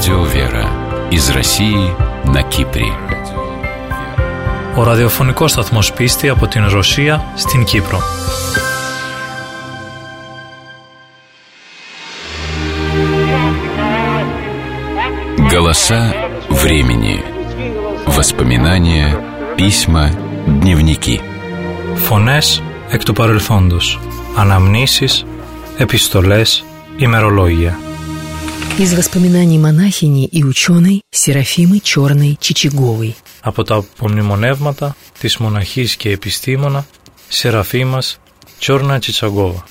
Радио Вера из России на Кипре. Ο ραδιοφωνικός σταθμός Πίστη από την Ρωσία στην Κύπρο. Голоса времени. Воспоминания, письма, дневники. Φωνές εκ του παρελθόντος. Αναμνήσεις, επιστολές, ημερολόγια. Из воспоминаний монахини и ученой Серафимы Черной Чичаговой. Από τα απομνημονεύματα της μοναχής και επιστήμονα Σεραφίμας Черная Чичагова.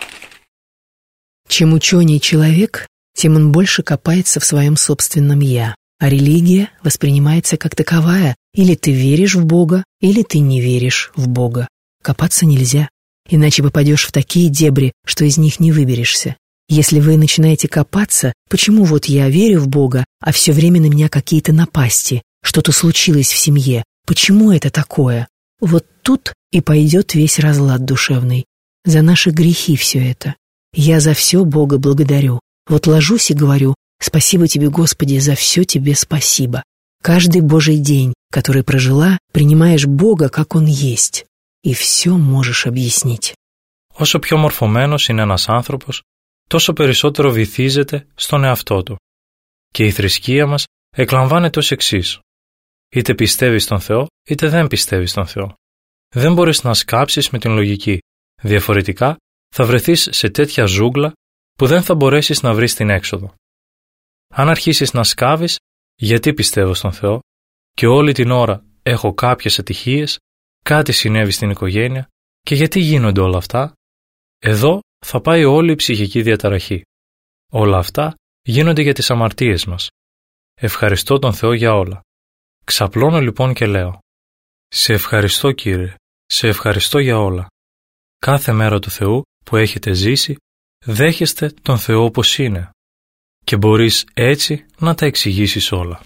Чем ученей человек, тем он больше копается в своем собственном «я», а религия воспринимается как таковая: или ты веришь в Бога, или ты не веришь в Бога. Копаться нельзя, иначе попадешь в такие дебри, что из них не выберешься. Если вы начинаете копаться, почему вот я верю в Бога, а все время на меня какие-то напасти, что-то случилось в семье, почему это такое? Вот тут и пойдет весь разлад душевный. За наши грехи все это. Я за все Бога благодарю. Вот ложусь и говорю: спасибо тебе, Господи, за все тебе спасибо. Каждый Божий день, который прожила, принимаешь Бога, как Он есть, и все можешь объяснить. Όσο πιο μορφωμένος είναι ένας άνθρωπος, τόσο περισσότερο βυθίζεται στον εαυτό του. Και η θρησκεία μας εκλαμβάνεται ως εξής: είτε πιστεύεις στον Θεό, είτε δεν πιστεύεις στον Θεό. Δεν μπορείς να σκάψεις με την λογική. Διαφορετικά θα βρεθείς σε τέτοια ζούγκλα που δεν θα μπορέσεις να βρεις την έξοδο. Αν αρχίσεις να σκάβεις γιατί πιστεύω στον Θεό και όλη την ώρα έχω κάποιες ατυχίες, κάτι συνέβη στην οικογένεια και γιατί γίνονται όλα αυτά, εδώ θα πάει όλη η ψυχική διαταραχή. Όλα αυτά γίνονται για τις αμαρτίες μας. Ευχαριστώ τον Θεό για όλα. Ξαπλώνω λοιπόν και λέω: σε ευχαριστώ, Κύριε, σε ευχαριστώ για όλα. Κάθε μέρα του Θεού που έχετε ζήσει, δέχεστε τον Θεό όπως είναι και μπορείς έτσι να τα εξηγήσεις όλα.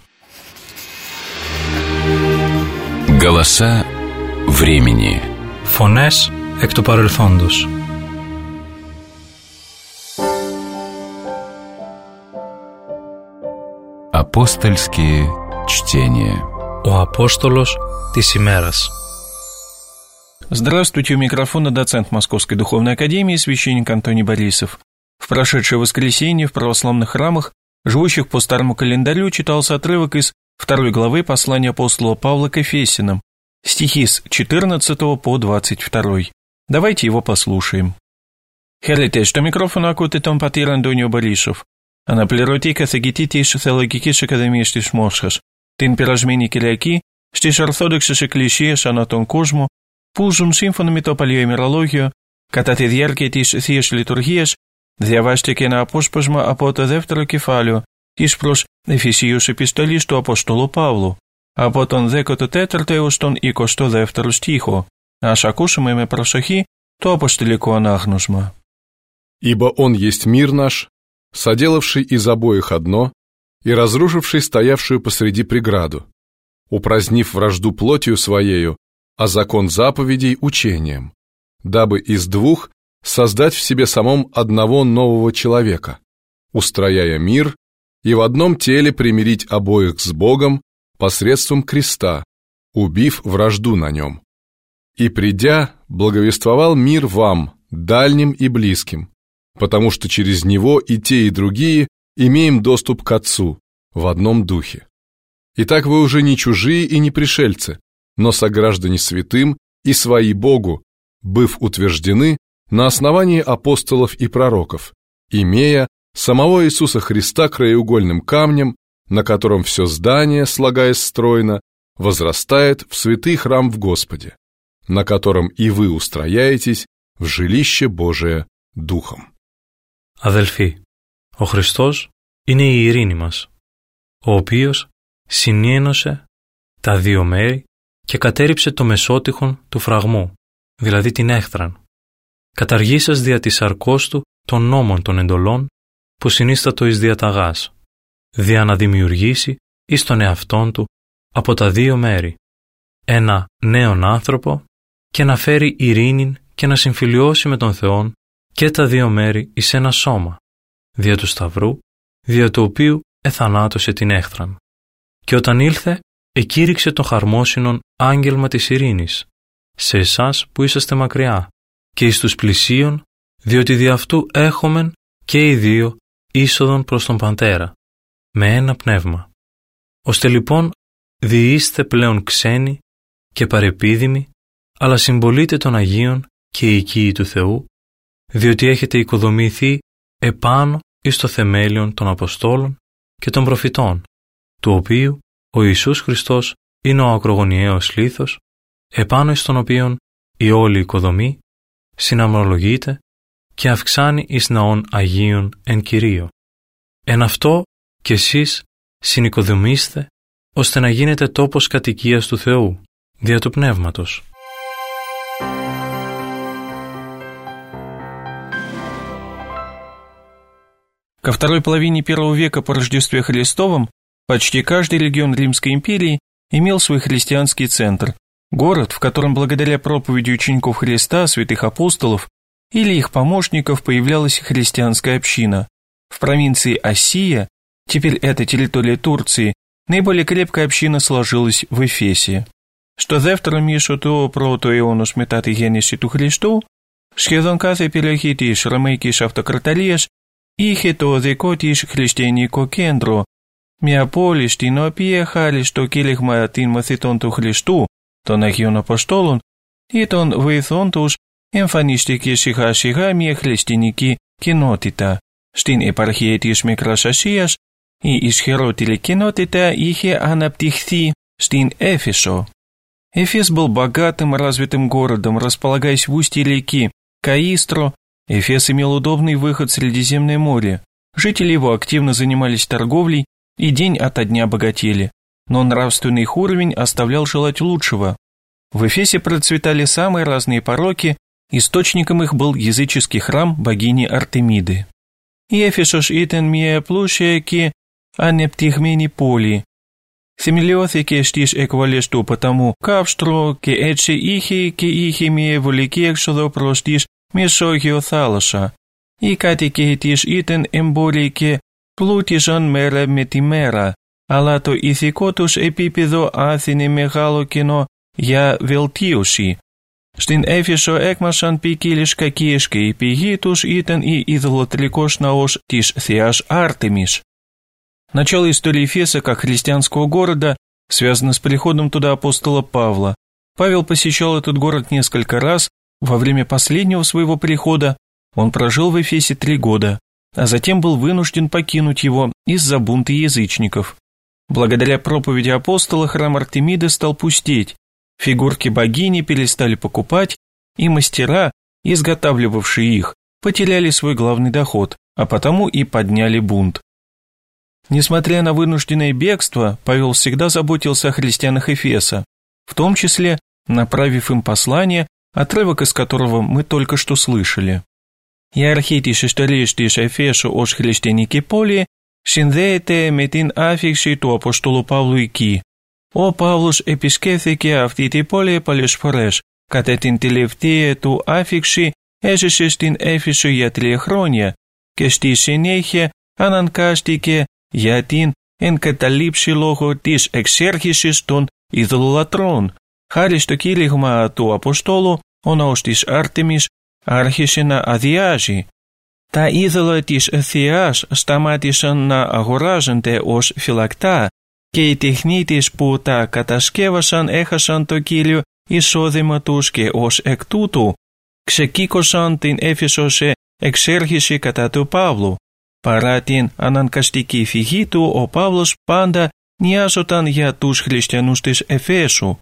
Голоса времени. Φωνές εκ του παρελθόντος. Апостольские чтения. Ο Απόστολος της ημέρας. Здравствуйте, у микрофона доцент Московской Духовной Академии, священник Антоний Борисов. В прошедшее воскресенье в православных храмах, живущих по старому календарю, читался отрывок из 2 главы послания апостола Павла к Ефесянам, стихи с 14 по 22. Давайте его послушаем. Χαίρετε, στο μικρόφωνο ακούτε τον πατήρα Αντώνιο Μπορίσοφ. Αναπληρωτή καθηγητή της Θεολογικής Ακαδημίας της Μόσχας, την περασμένη Κυριακή στις Ορθόδοξες Εκκλησίες ανά τον κόσμο που ζουν σύμφωνα με το Παλαιό ημερολόγιο. Κατά τη διάρκεια της Θείας Λειτουργίας διαβάστηκε ένα απόσπασμα από το δεύτερο κεφάλαιο της προς Εφησίους επιστολής του Απόστολου Παύλου, από τον 14ο έως τον 22ο στίχο. Ας ακούσουμε με προσοχή το αποστολικό ανάγνωσμα. «Ибо Он есть мир наш, соделавший из обоих одно и разрушивший стоявшую посреди преграду, упразднив вражду плотью Своею, а закон заповедей учением, дабы из двух создать в себе самом одного нового человека, устрояя мир и в одном теле примирить обоих с Богом посредством креста, убив вражду на нем. И придя, благовествовал мир вам, дальним и близким, потому что через него и те, и другие имеем доступ к Отцу в одном духе. Итак, вы уже не чужие и не пришельцы, но сограждане святым и свои Богу, быв утверждены на основании апостолов и пророков, имея самого Иисуса Христа краеугольным камнем, на котором все здание, слагаясь стройно, возрастает в святый храм в Господе, на котором и вы устрояетесь в жилище Божие Духом». Αδελφοί, ο Χριστός είναι η ειρήνη μας, ο οποίος συνένωσε τα δύο μέρη και κατέριψε το μεσότυχον του φραγμού, δηλαδή την έχθραν, καταργήσας δια της σαρκός του των νόμων των εντολών που συνίστατο εις διαταγάς, δια να δημιουργήσει εις τον εαυτόν του από τα δύο μέρη ένα νέον άνθρωπο και να φέρει ειρήνην και να συμφιλιώσει με τον Θεόν και τα δύο μέρη εις ένα σώμα, δια του Σταυρού, δια του οποίου εθανάτωσε την έχθραν. Και όταν ήλθε, εκήρυξε το χαρμόσυνον άγγελμα της ειρήνης, σε εσάς που είσαστε μακριά, και εις τους πλησίων, διότι δι' αυτού έχομεν και οι δύο είσοδον προς τον Πατέρα, με ένα πνεύμα. Ώστε λοιπόν διείστε πλέον ξένοι και παρεπίδημοι, αλλά συμπολίτε των Αγίων και οικοί του Θεού, διότι έχετε οικοδομηθεί επάνω εις το θεμέλιον των Αποστόλων και των Προφητών, του οποίου ο Ιησούς Χριστός είναι ο ακρογωνιαίος λίθος, επάνω εις τον οποίον η όλη οικοδομή συναμολογείται και αυξάνει εις ναών Αγίων εν Κυρίω. Εν αυτό κι εσείς συνοικοδομήστε, ώστε να γίνετε τόπος κατοικίας του Θεού, δια του Πνεύματος. Ко второй половине I века по Рождестве Христовом почти каждый регион Римской империи имел свой христианский центр, город, в котором благодаря проповеди учеников Христа, святых апостолов или их помощников появлялась христианская община. В провинции Осия, теперь это территория Турции, наиболее крепкая община сложилась в Εφесе. Στο δεύτερο μισό του πρώτου αιώνος μετά τη γέννηση του Χριστού, σχεδόν κάθε περιοχή της Ρωμαϊκής Αυτοκρατορίας είχε το δικό της χριστιανικό κέντρο, μια πόλη στην οποία χάρη στο κήρυγμα των μαθητών του Χριστού, των Αγίων Αποστόλων ή των βοηθών τους, εμφανίστηκε σιγά σιγά μια χριστιανική κοινότητα. Στην επαρχία της Μικράς Ασίας η ισχυρότερη κοινότητα είχε αναπτυχθεί στην Έφεσο. Эфес был богатым развитым городом, располагаясь в устье реки Каистро. Эфес имел удобный выход в Средиземное море. Жители его активно занимались торговлей и день ото дня богатели, но нравственный их уровень оставлял желать лучшего. В Эфесе процветали самые разные пороки, источником их был языческий храм богини Артемиды. И Эфесос итен мия плушия ки анептихмени поли. Θεμελιώθηκε στις εκβολές του ποταμού Καύστρο και έτσι είχε μια βολική έξοδο προς τη Μεσόγειο θάλασσα. Οι κάτοικοι της ήταν εμπόροι και πλούτιζαν μέρα με τη μέρα, αλλά το ηθικό τους επίπεδο άφηνε μεγάλο κενό για βελτίωση. Στην Έφεσο έκμασαν ποικίλες κακίες και η πηγή τους ήταν η ιδωλοτρικός ναός της θεάς Артемис. Начало истории Эфеса как христианского города связано с приходом туда апостола Павла. Павел посещал этот город несколько раз. Во время последнего своего прихода он прожил в Эфесе 3 года, а затем был вынужден покинуть его из-за бунта язычников. Благодаря проповеди апостола храм Артемиды стал пустеть, фигурки богини перестали покупать, и мастера, изготавливавшие их, потеряли свой главный доход, а потому и подняли бунт. Несмотря на вынужденное бегство, Павел всегда заботился о христианах Эфеса, в том числе направив им послание, отрывок из которого мы только что слышали. «Η αρχή της ιστορίας της Εφέσου ως χριστιανική πόλη συνδέεται με την άφιξη του Αποστόλου Παύλου εκεί. Ο Παύλος επισκέφθηκε αυτή την πόλη πολλές φορές. Κατά την τελευταία του άφιξη έζησε στην Έφεσο για 3 χρόνια και στη συνέχεια αναγκάστηκε για την εγκαταλείψη λόγω της εξέρχησης των ειδωλολατρών. Χάρη στο κήρυγμα του Αποστόλου, ο ναός της Άρτεμις άρχισε να αδειάζει. Τα είδωλα της θεάς σταμάτησαν να αγοράζονται ως φυλακτά και οι τεχνίτες που τα κατασκεύασαν έχασαν το κύριο εισόδημα τους και ως εκ τούτου ξεκήκωσαν την Έφεσο σε εξέρχηση κατά του Παύλου. Παρά την αναγκαστική φυγή του, ο Παύλος πάντα νοιάζονταν για τους χριστιανούς της Εφέσου.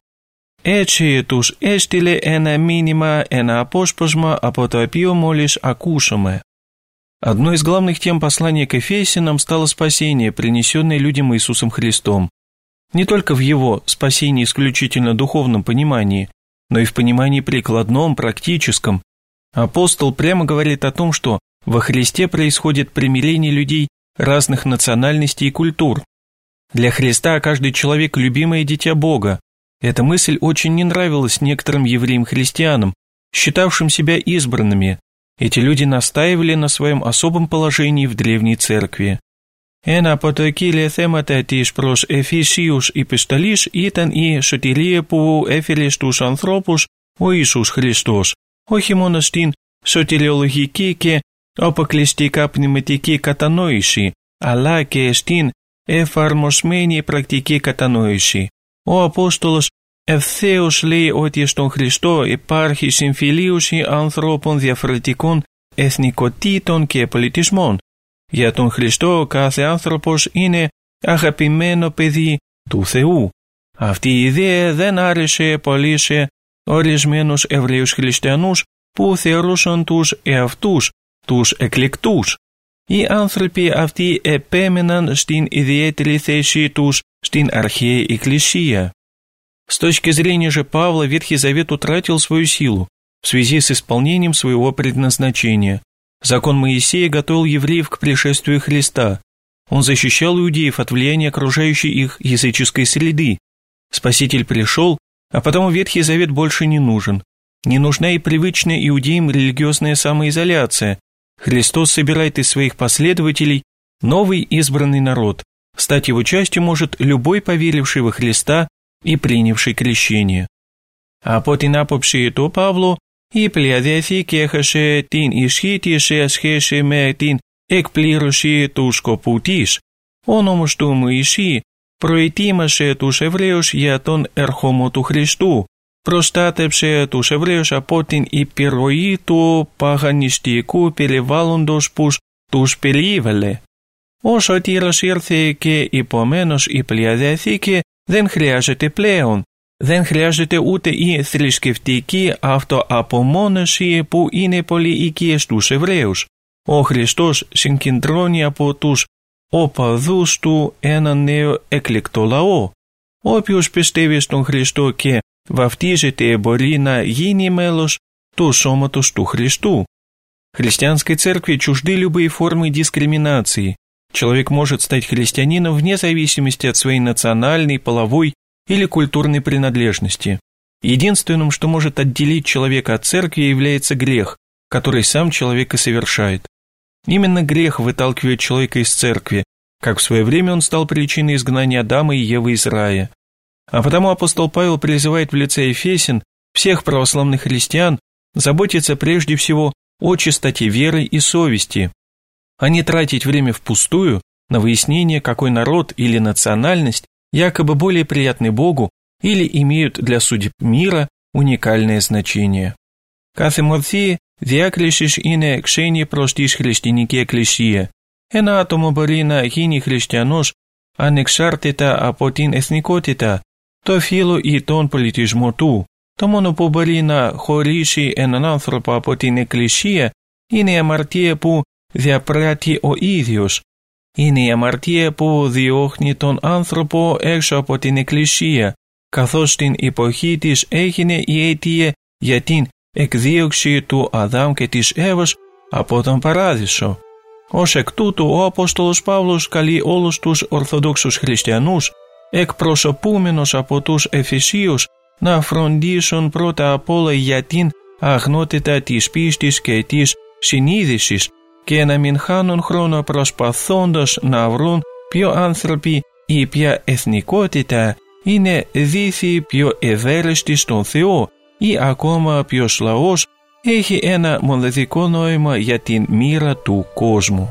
Έτσι τους έστειλε ένα μήνυμα, ένα απόσπασμα από το οποίο μόλις ακούσαμε. Одной из главных тем послания к Эфесянам стало спасение, принесенное людям Иисусом Христом. Не только в его спасении исключительно духовном понимании, но и в понимании прикладном, практическом. Апостол прямо говорит о том, что во Христе происходит примирение людей разных национальностей и культур. Для Христа каждый человек – любимое дитя Бога. Эта мысль очень не нравилась некоторым евреям-христианам, считавшим себя избранными. Эти люди настаивали на своем особом положении в древней церкви. Ένα από τα κύρια θέματα της προς Εφησίους επιστολής ήταν η σωτηρία που έφερε στους ανθρώπους ο Ιησούς Χριστός, όχι μόνο στην σωτηριολογική και αποκλειστικά πνευματική κατανόηση, αλλά και στην εφαρμοσμένη πρακτική κατανόηση. Ο Απόστολος ευθέως λέει ότι στον Χριστό υπάρχει συμφιλίωση ανθρώπων διαφορετικών εθνικοτήτων και πολιτισμών. Για τον Χριστό κάθε άνθρωπος είναι αγαπημένο παιδί του Θεού. Αυτή η ιδέα δεν άρεσε πολύ σε ορισμένους Εβραίους χριστιανούς που θεωρούσαν τους εαυτούς τους εκλεκτούς. Οι άνθρωποι αυτοί επέμεναν στην ιδιαίτερη θέση τους στην αρχαία Εκκλησία. С точки зрения же Павла, Ветхий Завет утратил свою силу в связи с исполнением своего предназначения. Закон Моисея готовил евреев к пришествию Христа. Он защищал иудеев от влияния окружающей их языческой среды. Спаситель пришел, а потому Ветхий Завет больше не нужен. Не нужна и привычная иудеям религиозная самоизоляция. Христос собирает из своих последователей новый избранный народ. Стать его частью может любой поверивший во Христа и принявший крещение. Από την άποψη του Παύλου, η Παλαιά Διαθήκη έχασε την ισχύ της σε σχέση με την εκπλήρωση του σκοπού της. Ο νόμος του Μωυσή προετοίμασε τους Εβραίους για τον ερχομό του Χριστού, προστάτεψε τους Εβραίους από την επιρροή του παγανιστικού περιβάλλοντος που τους περιέβαλε. Ο Σωτήρας ήρθε και επομένως η Παλαιά Διαθήκη δεν χρειάζεται πλέον. Δεν χρειάζεται ούτε η θρησκευτική αυτοαπομόνωση που είναι πολύ οικία στους Εβραίους. Ο Χριστός συγκεντρώνει από τους οπαδούς του έναν νέο εκλεκτό λαό. Όποιος πιστεύει στον Χριστό και βαφτίζεται μπορεί να γίνει μέλος του σώματος του Χριστού. Христианской церкви чужды любые формы дискриминации. Человек может стать христианином вне зависимости от своей национальной, половой или культурной принадлежности. Единственным, что может отделить человека от церкви, является грех, который сам человек и совершает. Именно грех выталкивает человека из церкви, как в свое время он стал причиной изгнания Адама и Евы из рая. А потому апостол Павел призывает в лице Ефесян всех православных христиан заботиться прежде всего о чистоте веры и совести, а не тратить время впустую на выяснение, какой народ или национальность якобы более приятны Богу или имеют для судеб мира уникальное значение. Κάθε μορφή διάκρισης είναι ξένη προς τη χριστιανική εκκλησία. Ένα άτομο μπορεί να γίνει χριστιανός ανεξάρτητα από την εθνικότητα, το φύλο ή τον πολιτισμό του. Το μόνο που μπορεί να χωρίσει έναν άνθρωπο από την εκκλησία είναι η αμαρτία που διαπράττει ο ίδιος. Είναι η αμαρτία που διώχνει τον άνθρωπο έξω από την εκκλησία, καθώς στην εποχή της έγινε η αιτία για την εκδίωξη του Αδάμ και της Εύας από τον Παράδεισο. Ως εκ τούτου ο Απόστολος Παύλος καλεί όλους τους Ορθοδόξους χριστιανούς, εκπροσωπούμενος από τους Εφησίους, να φροντίσουν πρώτα απ' όλα για την αγνότητα της πίστης και της συνείδησης και να μην χάνουν χρόνο προσπαθώντας να βρουν ποιο άνθρωποι ή ποια εθνικότητα είναι δίθη πιο ευαίσθητη στον Θεό ή ακόμα ποιος λαός έχει ένα μοναδικό νόημα για την μοίρα του κόσμου.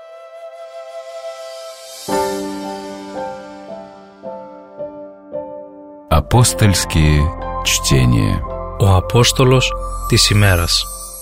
Апостольские чтения. Ο Απόστολος της ημέρας.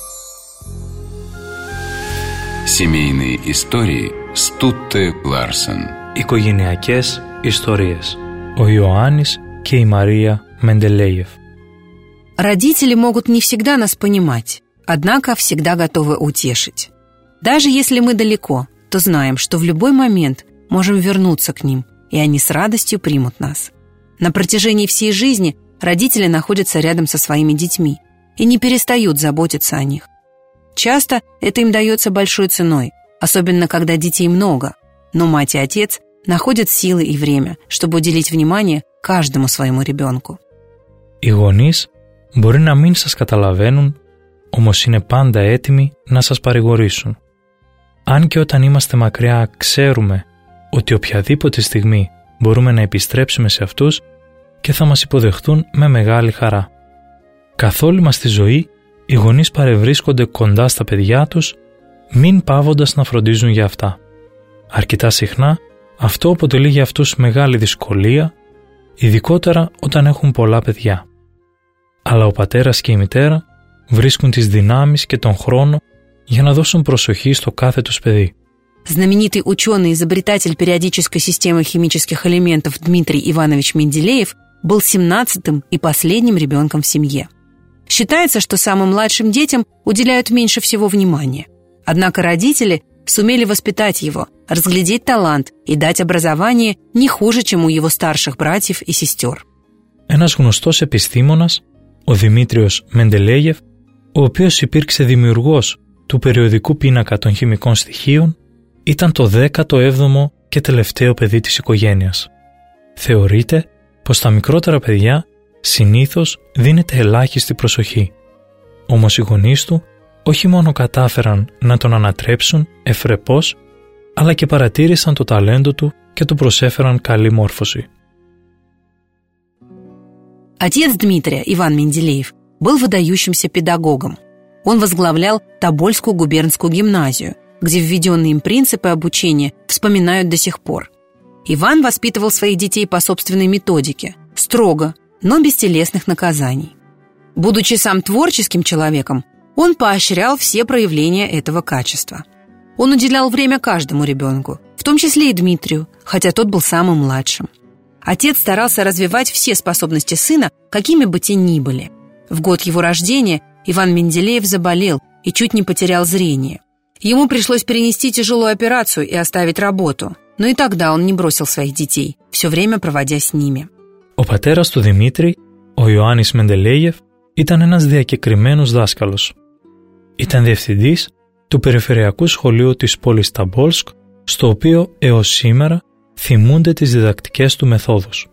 Семейные истории Стутте Ларсен. Οικογενειακές ιστορίες. Ο Ιωάννης και η Μαρία Μεντελέιεφ. Родители могут не всегда нас понимать, однако всегда готовы утешить. Даже если мы далеко, то знаем, что в любой момент можем вернуться к ним, и они с радостью примут нас. На протяжении всей жизни родители находятся рядом со своими детьми и не перестают заботиться о них. Часто это им дается большой ценой, особенно когда детей много, но мать и отец находят силы и время, чтобы уделить внимание каждому своему ребенку. Οι γονείς μπορεί να μην σας καταλαβαίνουν, όμως είναι πάντα έτοιμοι να σας παρηγορήσουν. Αν και όταν είμαστε μακριά ξέρουμε ότι οποιαδήποτε στιγμή μπορούμε να επιστρέψουμε σε αυτούς και θα μας υποδεχτούν με μεγάλη χαρά. Καθ' όλη μας τη ζωή, οι γονείς παρευρίσκονται κοντά στα παιδιά τους, μην παύοντας να φροντίζουν για αυτά. Αρκετά συχνά, αυτό αποτελεί για αυτούς μεγάλη δυσκολία, ειδικότερα όταν έχουν πολλά παιδιά. Αλλά ο πατέρας και η μητέρα βρίσκουν τις δυνάμεις και τον χρόνο για να δώσουν προσοχή στο κάθε τους παιδί. Знаменитый ученый и изобретатель периодической системы химических элементов Дмитрий Иванович Менделеев был 17-м и последним ребенком в семье. Считается, что самым младшим детям уделяют меньше всего внимания. Однако родители сумели воспитать его, разглядеть талант и дать образование не хуже, чем у его старших братьев и сестер. Ένας γνωστός επιστήμονας, ο Δημήτριος Μεντελέιεφ, ο οποίος υπήρξε δημιουργός του περιοδικού πίνακα των χημικών στοιχείων, ήταν το 17ο και τελευταίο παιδί της οικογένειας. Θεωρείται πως στα μικρότερα παιδιά συνήθως δίνεται ελάχιστη προσοχή. Όμως οι γονείς του όχι μόνο κατάφεραν να τον ανατρέψουν ευρεπώς, αλλά και παρατήρησαν το ταλέντο του και του προσέφεραν καλή μόρφωση. Отец Дмитрия, Иван Менделеев, был выдающимся педагогом. Он возглавлял Тобольскую губернскую гимназию, где введенные им принципы обучения вспоминают до сих пор. Иван воспитывал своих детей по собственной методике, строго, но без телесных наказаний. Будучи сам творческим человеком, он поощрял все проявления этого качества. Он уделял время каждому ребенку, в том числе и Дмитрию, хотя тот был самым младшим. Отец старался развивать все способности сына, какими бы те ни были. В год его рождения Иван Менделеев заболел и чуть не потерял зрение. Ему пришлось перенести тяжелую операцию и оставить работу, но и тогда он не бросил своих детей, все время проводя с ними. Ο πατέρας του Δημήτρη, ο Ιωάννης Μεντελέιεφ, ήταν ένας διακεκριμένος δάσκαλος. Ήταν διευθυντής του Περιφερειακού Σχολείου της πόλης Ταμπόλσκ, στο οποίο έως σήμερα θυμούνται τις διδακτικές του μεθόδους.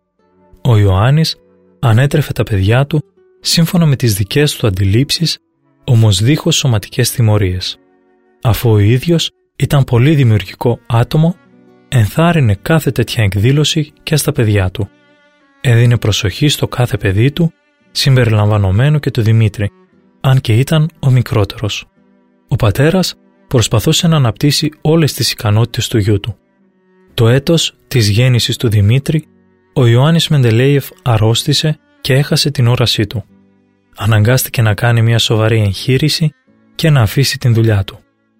Ο Ιωάννης ανέτρεφε τα παιδιά του σύμφωνα με τις δικές του αντιλήψεις, όμως δίχως σωματικές τιμωρίες. Αφού ο ίδιος ήταν πολύ δημιουργικό άτομο, ενθάρρυνε κάθε τέτοια εκδήλωση και στα παιδιά του. Έδινε προσοχή στο κάθε παιδί του, συμπεριλαμβανομένου και του Δημήτρη, αν και ήταν ο μικρότερος. Ο πατέρας προσπαθούσε να αναπτύσσει όλες τις ικανότητες του γιού του. Το έτος της γέννησης του Δημήτρη, ο Ιωάννης Μεντελέιεφ αρρώστησε και έχασε την όρασή του. Αναγκάστηκε να κάνει μια σοβαρή εγχείρηση και να αφήσει την δουλειά του.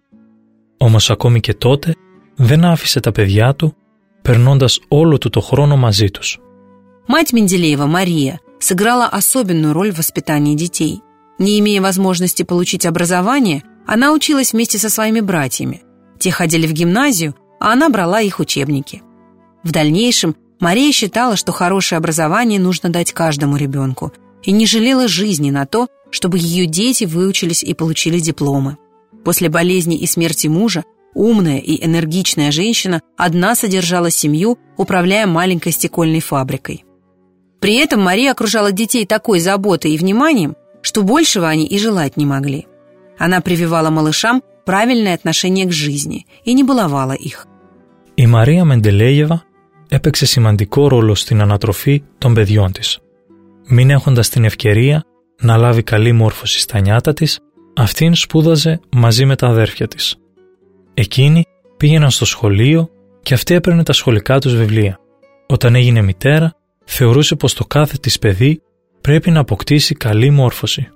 Όμως ακόμη και τότε δεν άφησε τα παιδιά του, περνώντας όλο του το χρόνο μαζί τους. Мать Менделеева, Мария, сыграла особенную роль в воспитании детей. Не имея возможности получить образование, она училась вместе со своими братьями. Те ходили в гимназию, а она брала их учебники. В дальнейшем Мария считала, что хорошее образование нужно дать каждому ребенку, и не жалела жизни на то, чтобы ее дети выучились и получили дипломы. После болезни и смерти мужа умная и энергичная женщина одна содержала семью, управляя маленькой стекольной фабрикой. При этом Мария окружала детей такой заботой и вниманием, что большего они и желать не могли. Она прививала малышам правильное отношение к жизни и не баловала их. Η Μαρία Μεντελέιεβα έπαιξε σημαντικό ρόλο στην ανατροφή των παιδιών της. Μην έχοντας την ευκαιρία να λάβει καλή μόρφωση στα νιάτα της, αυτήν σπούδαζε μαζί με τα αδέρφια της. Εκείνοι πήγαιναν στο σχολείο και αυτή έπαιρνε τα σχολικά τους βιβλία. Όταν έγινε μητέρα, θεωρούσε πως το κάθε της παιδί πρέπει να αποκτήσει καλή μόρφωση.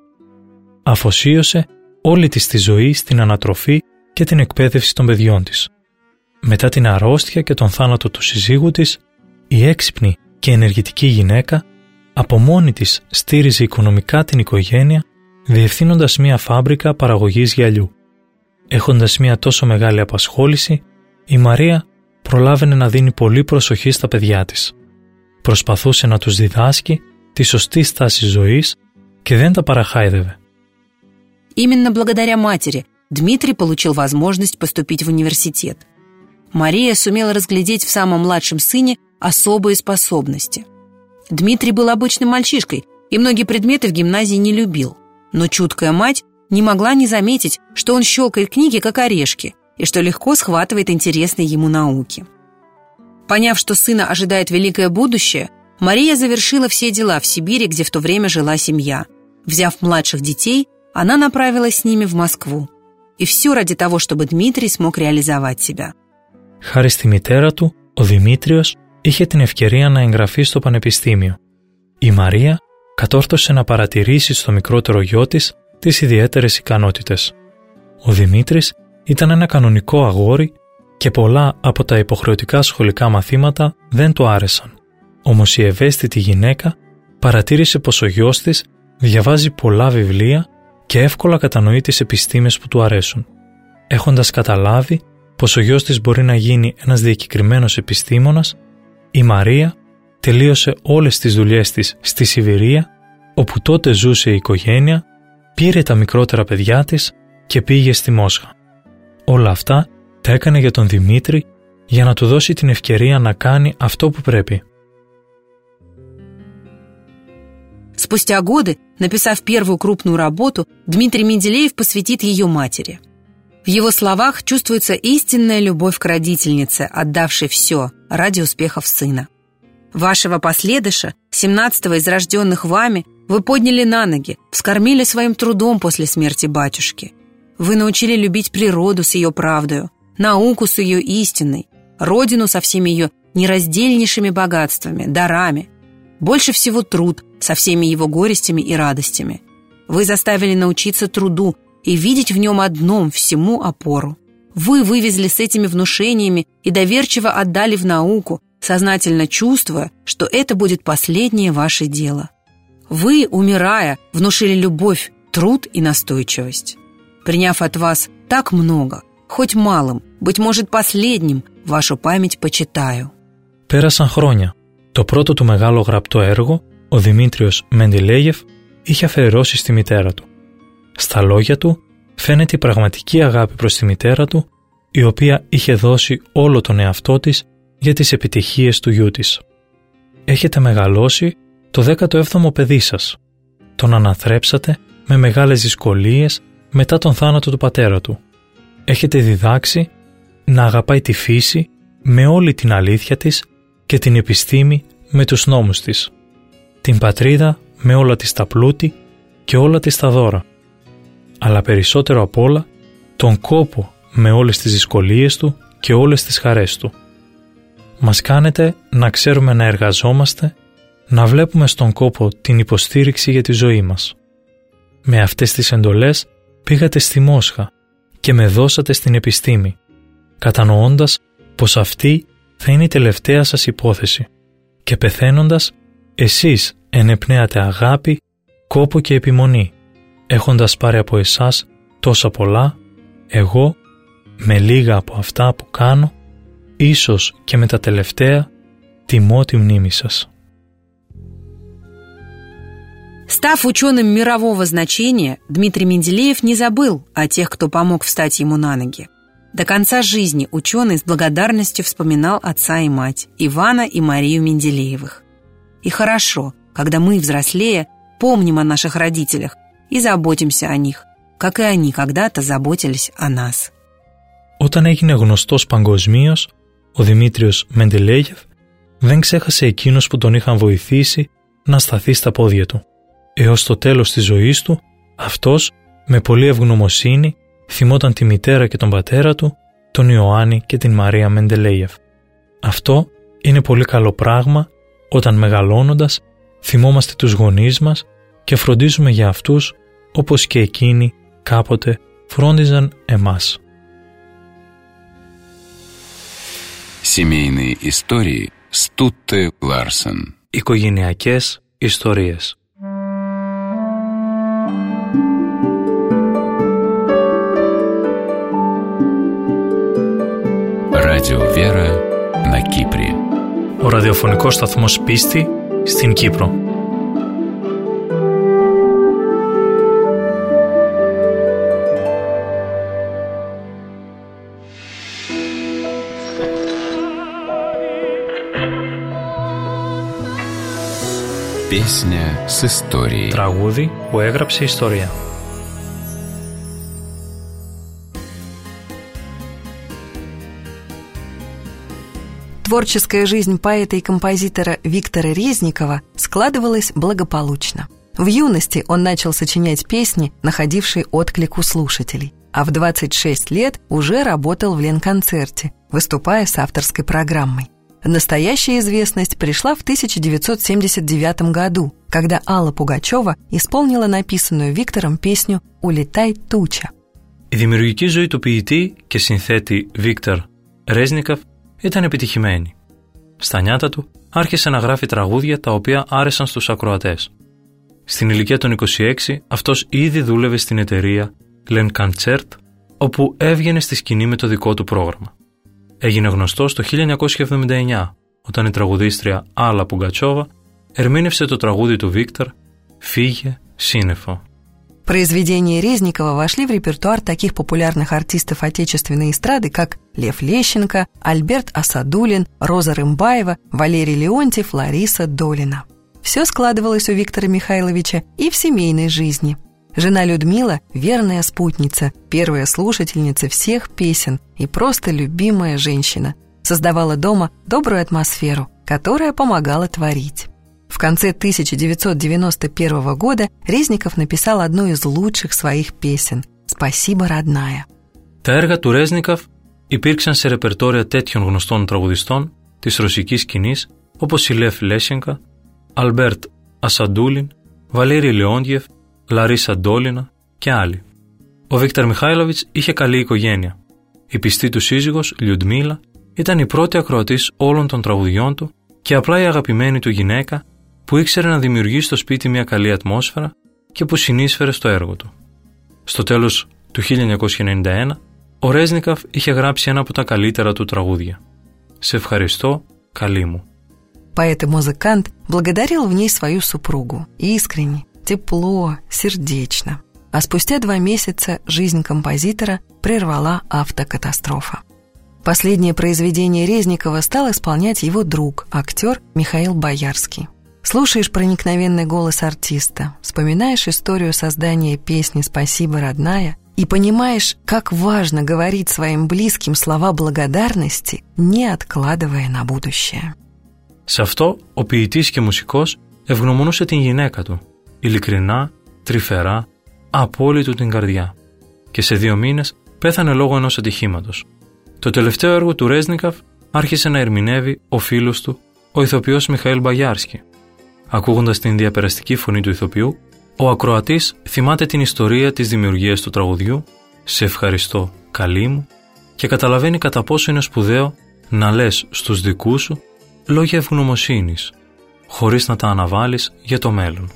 Αφοσίωσε όλη της τη ζωή στην ανατροφή και την εκπαίδευση των παιδιών της. Μετά την αρρώστια και τον θάνατο του συζύγου της, η έξυπνη και ενεργητική γυναίκα από μόνη της στήριζε οικονομικά την οικογένεια, διευθύνοντας μια φάμπρικα παραγωγής γυαλιού. Έχοντας μια τόσο μεγάλη απασχόληση, η Μαρία προλάβαινε να δίνει πολύ προσοχή στα παιδιά της. Προσπαθούσε να τους διδάσκει τη σωστή στάση ζωής και δεν τα παραχάιδευε. Именно благодаря матери Дмитрий получил возможность поступить в университет. Мария сумела разглядеть в самом младшем сыне особые способности. Дмитрий был обычным мальчишкой и многие предметы в гимназии не любил. Но чуткая мать не могла не заметить, что он щелкает книги, как орешки, и что легко схватывает интересные ему науки. Поняв, что сына ожидает великое будущее, Мария завершила все дела в Сибири, где в то время жила семья. Взяв младших детей, она направилась с ними в Москву. И все ради того, чтобы Дмитрий смог реализовать себя. Χάρη στη μητέρα του, ο Δημήτριος είχε την ευκαιρία να εγγραφεί στο πανεπιστήμιο. Η Μαρία κατόρθωσε να παρατηρήσει στο μικρότερο γιο της τις ιδιαίτερες ικανότητες. Ο Δημήτρης ήταν ένα κανονικό αγόρι και πολλά από τα υποχρεωτικά σχολικά μαθήματα δεν του άρεσαν. Όμως η ευαίσθητη γυναίκα παρατήρησε πως ο γιος της διαβάζει πολλά βιβλία και εύκολα κατανοεί τις επιστήμες που του αρέσουν. Έχοντας καταλάβει πως ο γιος της μπορεί να γίνει ένας διακεκριμένος επιστήμονας, η Μαρία τελείωσε όλες τις δουλειές της στη Σιβηρία, όπου τότε ζούσε η οικογένεια, πήρε τα μικρότερα παιδιά της και πήγε στη Μόσχα. Όλα αυτά τα έκανε για τον Δημήτρη για να του δώσει την ευκαιρία να κάνει αυτό που πρέπει. Спустя годы, написав первую крупную работу, Дмитрий Менделеев посвятит ее матери. В его словах чувствуется истинная любовь к родительнице, отдавшей все ради успехов сына. Вашего последыша, 17-го из рожденных вами, вы подняли на ноги, вскормили своим трудом после смерти батюшки. Вы научили любить природу с ее правдою, науку с ее истиной, родину со всеми ее нераздельнейшими богатствами, дарами. Больше всего труд со всеми его горестями и радостями. Вы заставили научиться труду и видеть в нем одном всему опору. Вы вывезли с этими внушениями и доверчиво отдали в науку, сознательно чувствуя, что это будет последнее ваше дело. Вы, умирая, внушили любовь, труд и настойчивость. Приняв от вас так много, хоть малым, быть может последним, вашу память почитаю. Πέρασαν χρόνια. Το πρώτο του μεγάλο γραπτό έργο, ο Δημήτριος Μεντελέιεφ, είχε αφιερώσει στη μητέρα του. Στα λόγια του φαίνεται η πραγματική αγάπη προς τη μητέρα του, η οποία είχε δώσει όλο τον εαυτό της για τις επιτυχίες του γιού της. Έχετε μεγαλώσει το 17ο παιδί σας. Τον αναθρέψατε με μεγάλες δυσκολίες μετά τον θάνατο του πατέρα του. Έχετε διδάξει να αγαπάει τη φύση με όλη την αλήθεια της και την επιστήμη με τους νόμους της. Την πατρίδα με όλα της τα πλούτη και όλα της τα δώρα. Αλλά περισσότερο απ' όλα τον κόπο με όλες τις δυσκολίες του και όλες τις χαρές του. Μας κάνετε να ξέρουμε να εργαζόμαστε, να βλέπουμε στον κόπο την υποστήριξη για τη ζωή μας. Με αυτές τις εντολές πήγατε στη Μόσχα και με δώσατε στην επιστήμη, κατανοώντας πως αυτή θα είναι η τελευταία σας υπόθεση και πεθαίνοντας εσείς ενεπνέατε αγάπη, κόπο και επιμονή, έχοντας πάρει από εσάς τόσα πολλά, εγώ με λίγα από αυτά που κάνω, ίσως και με τα τελευταία, τιμώ τη μνήμη σας. Став ученым мирового значения, Дмитрий Менделеев не забыл о тех, кто помог встать ему на ноги. До конца жизни ученый с благодарностью вспоминал отца и мать, Ивана и Марию Менделеевых. И хорошо, когда мы, взрослея, помним о наших родителях и заботимся о них, как и они когда-то заботились о нас. Όταν έγινε γνωστός παγκοσμίως, ο Δημήτριος Μεντελέιεφ δεν ξέχασε εκείνους που τον είχαν βοηθήσει να σταθεί στα πόδια του. Έως το τέλος της ζωής του, αυτός με πολλή ευγνωμοσύνη θυμόταν τη μητέρα και τον πατέρα του, τον Ιωάννη και την Μαρία Μεντελέιεφ. Αυτό είναι πολύ καλό πράγμα όταν μεγαλώνοντας θυμόμαστε τους γονείς μας και φροντίζουμε για αυτούς όπως και εκείνοι κάποτε φρόντιζαν εμάς. Семейные истории с Тутте Ларсен. Οικογενειακές ιστορίες. Радио Вера на Кипре. Ο ραδιοφωνικός σταθμός Πίστη στην Κύπρο. Песня с историей. Τραγούδι που έγραψε ιστορία. Творческая жизнь поэта и композитора Виктора Резникова складывалась благополучно. В юности он начал сочинять песни, находившие отклик у слушателей, а в 26 лет уже работал в Ленконцерте, выступая с авторской программой. Настоящая известность пришла в 1979 году, когда Алла Пугачева исполнила написанную Виктором песню «Улетай, туча». Η δημιουργική ζωή του ποιητή και συνθέτη Βίκτορ Ρέζνικοφ ήταν επιτυχημένη. Στα νιάτα του άρχισε να γράφει τραγούδια τα οποία άρεσαν στους ακροατές. Στην ηλικία των 26 αυτός ήδη δούλευε στην εταιρεία Ленконцерт, όπου έβγαινε στη σκηνή με το δικό του πρόγραμμα. Έγινε γνωστός το 1979, όταν η τραγουδίστρια Άλλα Πουγκατσόβα ερμήνευσε το τραγούδι του Βίκτορ «Φύγε, σύννεφο». Произведения Резникова вошли в репертуар таких популярных артистов отечественной эстрады, как Лев Лещенко, Альберт Асадулин, Роза Рымбаева, Валерий Леонтьев, Лариса Долина. Все складывалось у Виктора Михайловича и в семейной жизни. Жена Людмила – верная спутница, первая слушательница всех песен и просто любимая женщина. Создавала дома добрую атмосферу, которая помогала творить. В конце 1991 года Резников написал одну из лучших своих песен «Спасибо, родная». Τα έργα του Ρέζνικοφ υπήρξαν σε ρεπερτόρια τέτοιων γνωστών τραγουδιστών της ρωσικής σκηνής όπως η Λев Λέσσενκα, Альберт Ασαντούλιν, Βαλέρη Λεόντιεφ, Λαρίσα Ντόλινα και άλλοι. Ο Βίκτορ Μιχάιλοβιτς είχε καλή οικογένεια. Η πιστή του σύζυγος, Λιουντμίλα, ήταν η πρώτη ακροατής όλων των τραγουδιών του και απλά η αγαπημένη του γυναίκα που ήξερε να δημιουργεί στο σπίτι μια καλή ατμόσφαιρα και που συνείσφερε στο έργο του. Στο τέλος του 1991, ο Ρέζνικοφ είχε γράψει ένα από τα καλύτερα του τραγούδια. «Σε ευχαριστώ, καλή μου». Поэт и музыкант благодарил в ней свою супругу искренне, тепло, сердечно. А спустя 2 месяца жизнь композитора прервала автокатастрофа. Последнее произведение Резникова стал исполнять его друг, актер Михаил Боярский. Слушаешь проникновенный голос артиста, вспоминаешь историю создания песни «Спасибо, родная» и понимаешь, как важно говорить своим близким слова благодарности, не откладывая на будущее. Σε αυτό, ο ποιητής και μουσικός ευγνωμονούσε την γυναίκα του, ειλικρινά, τρυφερά, απόλυτου την καρδιά. Και σε 2 μήνες πέθανε λόγω ενός ατυχήματος. Το τελευταίο έργο του Ρέζνικοφ άρχισε να ερμηνεύει ο φίλος του, ο ηθοποιός Μιχαήλ Μπαγιάρσκι. Ακούγοντας την διαπεραστική φωνή του ηθοποιού, ο ακροατής θυμάται την ιστορία της δημιουργίας του τραγουδιού «Σε ευχαριστώ, καλή μου» και καταλαβαίνει κατά πόσο είναι σπουδαίο να λες στους δικούς σου λόγια ευγνωμοσύνης, χωρίς να τα αναβάλεις για το μέλλον.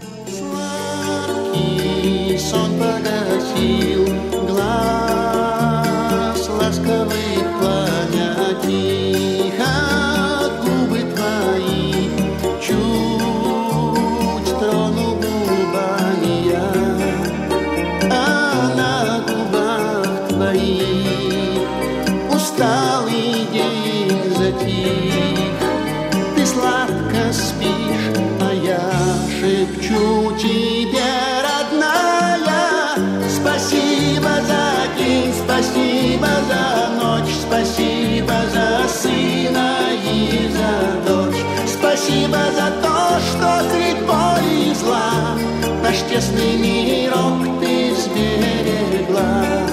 Спасибо за ночь, спасибо за сына и за дочь. Спасибо за то, что средь боли и зла наш тесный мирок ты сберегла.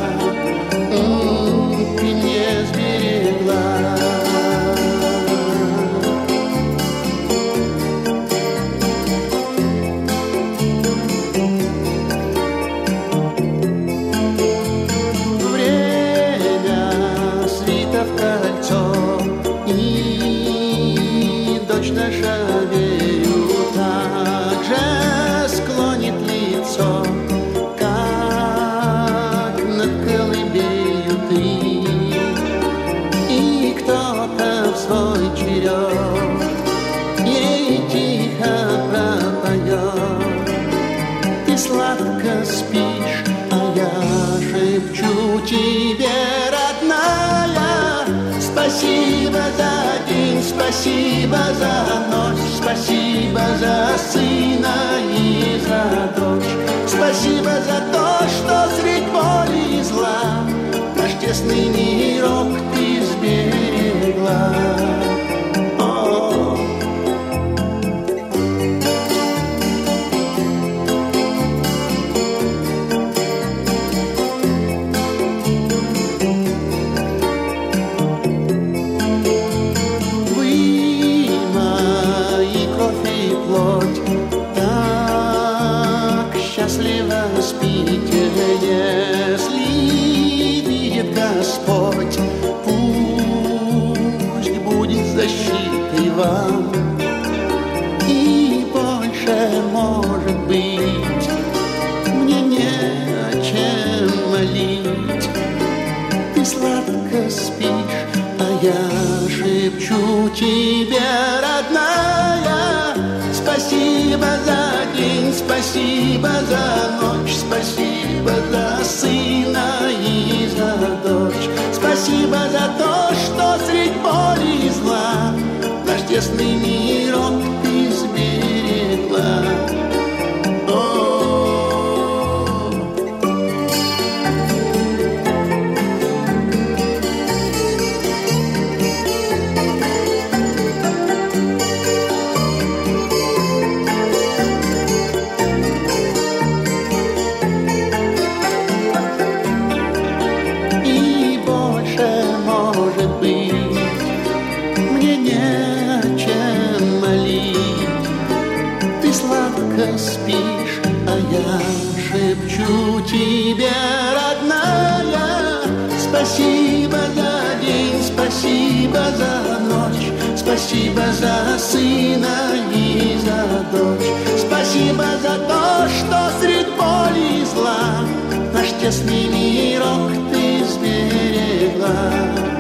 Ты не сберегла. Сладко спишь, а я шепчу тебе, родная, спасибо за день, спасибо за ночь, спасибо за сына и за дочь. Спасибо за то, что средь боли и зла наш тесный мирок ты сберегла. счастливо спите, если видит Господь, пусть будет защитой вам. И больше, может быть, мне не о чем молить. Ты сладко спишь, а я шепчу тебе, родная, спасибо за день, спасибо за ночь, спасибо за сына и за дочь. Спасибо за то, что средь боли и зла наш тесный мирок ты сберегла. Спишь, а я шепчу тебе, родная, спасибо за день, спасибо за ночь, спасибо за сына и за дочь. Спасибо за то, что средь боли и зла наш тесный мирок ты сберегла.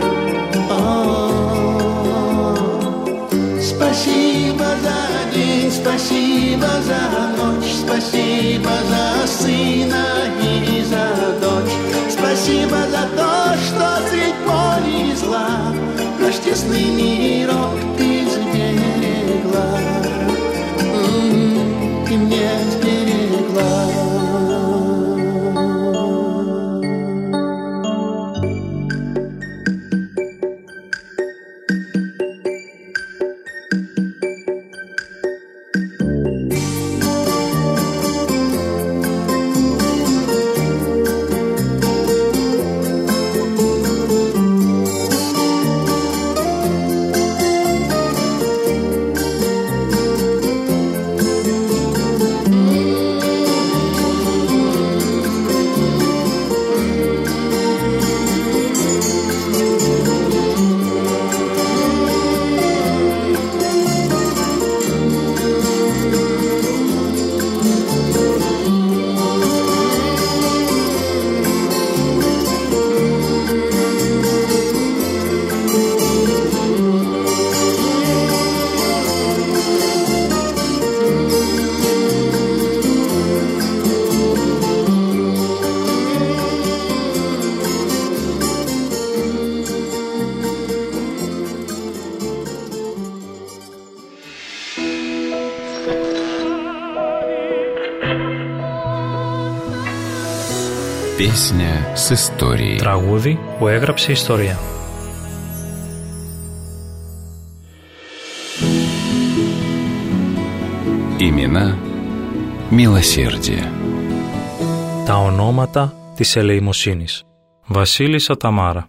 Спасибо за день, спасибо за ночь, спасибо за сына и за дочь. Спасибо за то, что средь боли и зла наш тесный мирок ты сберегла. Ты мне сберегла. Песня с историей. Τραγούδι που έγραψε ιστορία. Имена милосердия. Τα ονόματα της ελεημοσύνης. Βασίλισσα Тамара.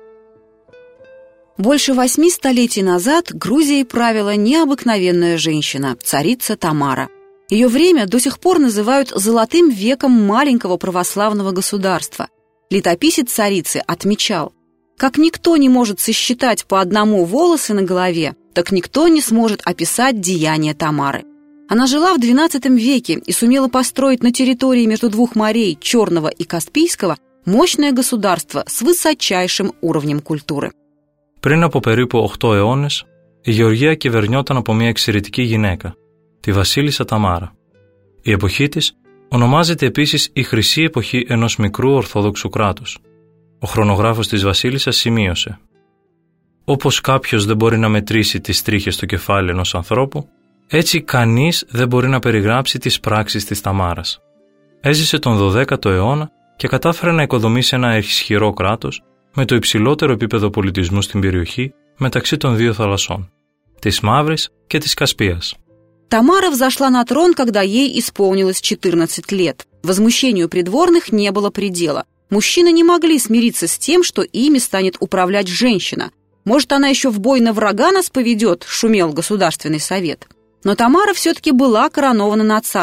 Больше 8 столетий назад Грузией правила необыкновенная женщина, царица Тамара. Ее время до сих пор называют «золотым веком маленького православного государства». Летописец царицы отмечал: «Как никто не может сосчитать по одному волосы на голове, так никто не сможет описать деяния Тамары». Она жила в XII веке и сумела построить на территории между двух морей, Черного и Каспийского, мощное государство с высочайшим уровнем культуры. Πριν από περίπου 8 αιώνες, η Γεωργία κυβερνιόταν από μια εξαιρετική γυναίκα, τη Βασίλισσα Ταμάρα. Η εποχή της ονομάζεται επίσης η χρυσή εποχή ενός μικρού Ορθόδοξου κράτους. Ο χρονογράφος της Βασίλισσας σημείωσε: «Όπως κάποιος δεν μπορεί να μετρήσει τις τρίχες στο κεφάλι ενός ανθρώπου, έτσι κανείς δεν μπορεί να περιγράψει τις πράξεις της Ταμάρας. Έζησε τον 12ο αιώνα και κατάφερε να οικοδομήσει ένα ισχυρό κράτος με το υψηλότερο επίπεδο πολιτισμού στην περιοχή μεταξύ των δύο θαλασσών, της Μαύρης και της Κασπίας». Тамара взошла на трон, когда ей исполнилось 14 лет. Возмущению придворных не было предела. Мужчины не могли смириться с тем, что ими станет управлять женщина. «Может, она еще в бой на врага нас поведет», — шумел Государственный совет. Но Тамара все-таки была коронована на царство,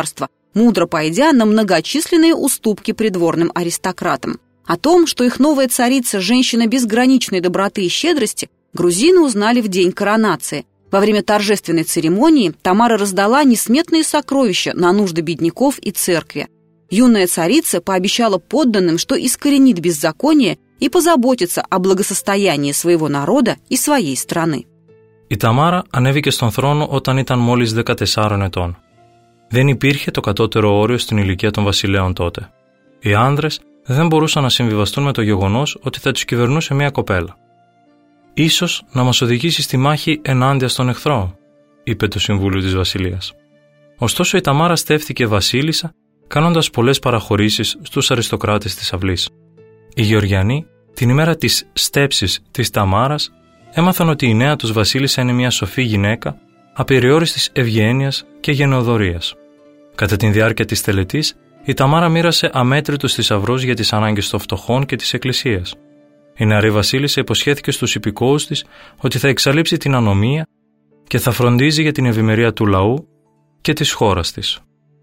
мудро пойдя на многочисленные уступки придворным аристократам. О том, что их новая царица – женщина безграничной доброты и щедрости, грузины узнали в день коронации. Во время торжественной церемонии Тамара раздала несметные сокровища на нужды бедняков и церкви. Юная царица пообещала подданным, что искоренит беззаконие и позаботится о благосостоянии своего народа и своей страны. Η Ταμάρα ανέβηκε στον θρόνο όταν ήταν μόλις 14 ετών. Δεν υπήρχε το κατώτερο όριο στην ηλικία των βασιλέων τότε. Οι άνδρες δεν μπορούσαν να συμβιβαστούν με το γεγονός ότι θα τους κυβερνούσε μια κοπέλα. «Ίσως να μας οδηγήσει στη μάχη ενάντια στον εχθρό», είπε το Συμβούλιο της Βασιλείας. Ωστόσο η Ταμάρα στέφθηκε βασίλισσα, κάνοντας πολλές παραχωρήσεις στους αριστοκράτες της αυλής. Οι Γεωργιανοί, την ημέρα της στέψης της Ταμάρας, έμαθαν ότι η νέα τους βασίλισσα είναι μια σοφή γυναίκα, απεριόριστης ευγένειας και γενεοδορίας. Κατά τη διάρκεια της τελετής, η Ταμάρα μοίρασε αμέτρητους θησαυρούς για τις ανάγκες των φτωχών και της Εκκλησίας. Η νεαρή βασίλισσα υποσχέθηκε στους υπηκόους της ότι θα εξαλείψει την ανομία και θα φροντίζει για την ευημερία του λαού και της χώρας της.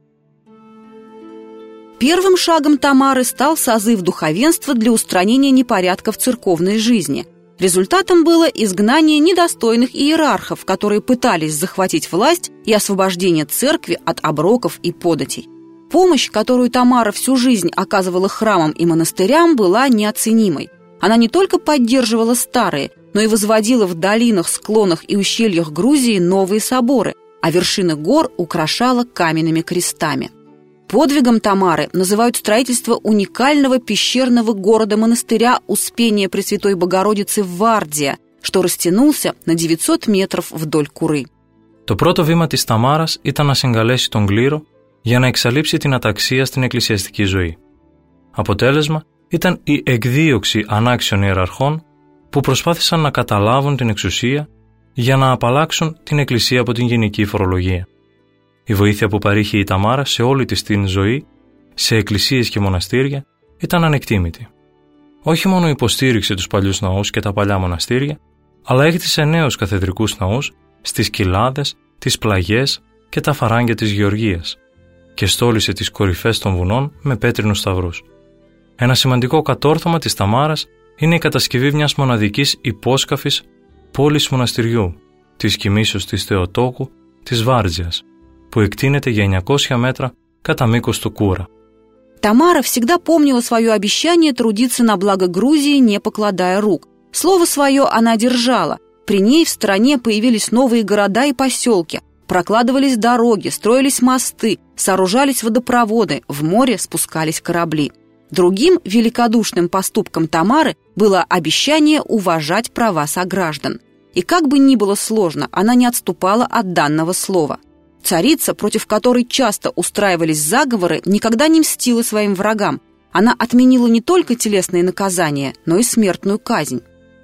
Первым шагом Тамары стал созыв духовенства для устранения непорядка в церковной жизни. Результатом было изгнание недостойных иерархов, которые пытались захватить власть, и освобождение церкви от оброков и податей. Помощь, которую Тамара всю жизнь оказывала храмам и монастырям, была неоценимой. Она не только поддерживала старые, но и возводила в долинах, склонах и ущельях Грузии новые соборы, а вершины гор украшала каменными крестами. Подвигом Тамары называют строительство уникального пещерного города-монастыря Успения Пресвятой Богородицы в Вардия, что растянулся на 900 метров вдоль Куры. Το πρώτο βήμα της Ταμάρας ήταν να συγκαλέσει τον κλήρο για να εξαλείψει την αταξία στην εκκλησιαστική ζωή. Αποτέλεσμα ήταν η εκδίωξη ανάξιων ιεραρχών που προσπάθησαν να καταλάβουν την εξουσία για να απαλλάξουν την εκκλησία από την γενική φορολογία. Η βοήθεια που παρήχε η Ταμάρα σε όλη της την ζωή, σε εκκλησίες και μοναστήρια, ήταν ανεκτήμητη. Όχι μόνο υποστήριξε τους παλιούς ναούς και τα παλιά μοναστήρια, αλλά έκτισε νέους καθεδρικούς ναούς στις κοιλάδες, τις πλαγιές και τα φαράγγια της Γεωργίας και στόλισε τις κορυφές των βουνών με πέτρινους σταυρούς. Ένα σημαντικό κατόρθωμα της Ταμάρας είναι η κατασκευή μιας μοναδικής υπόσκαφης πόλης μοναστηριού, της κοιμήσεως της Θεοτόκου της Βάρτζιας, που εκτείνεται για 900 μέτρα κατά μήκος του Κούρα. Тамара всегда помнила свое обещание трудиться на благо Грузии, не покладая рук. Слово свое она держала. При ней в стране появились новые города и поселки, прокладывались дороги, строились мосты, сооружались водопроводы, в море спускались корабли. Другим великодушным поступком Тамары было обещание уважать права сограждан. И как бы ни было сложно, она не отступала от данного слова. Царица, против которой часто устраивались заговоры, никогда не мстила своим врагам. Она отменила не только телесные наказания, но и смертную казнь.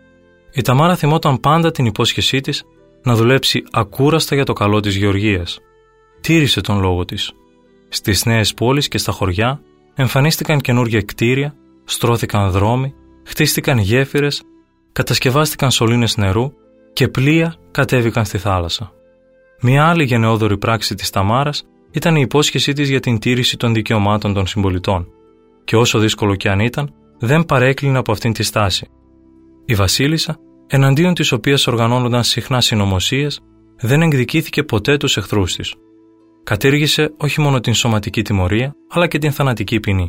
Η Ταμάρα θυμόταν πάντα την υπόσχεσή της να δουλέψει ακούραστα για το καλό της Γεωργίας. Τήρησε τον λόγο της. Στις νέες πόλεις και στα χωριά εμφανίστηκαν καινούργια κτίρια, στρώθηκαν δρόμοι, χτίστηκαν γέφυρες, κατασκευάστηκαν σωλήνες νερού και πλοία κατέβηκαν στη θάλασσα. Μια άλλη γενναιόδορη πράξη της Ταμάρας ήταν η υπόσχεσή της για την τήρηση των δικαιωμάτων των συμπολιτών, και όσο δύσκολο κι αν ήταν, δεν παρέκλεινε από αυτήν τη στάση. Η βασίλισσα, εναντίον της οποίας οργανώνονταν συχνά συνωμοσίες, δεν εκδικήθηκε ποτέ τους εχθρούς της. Κατήργησε όχι μόνο την σωματική τιμωρία, αλλά και την θανατική ποινή.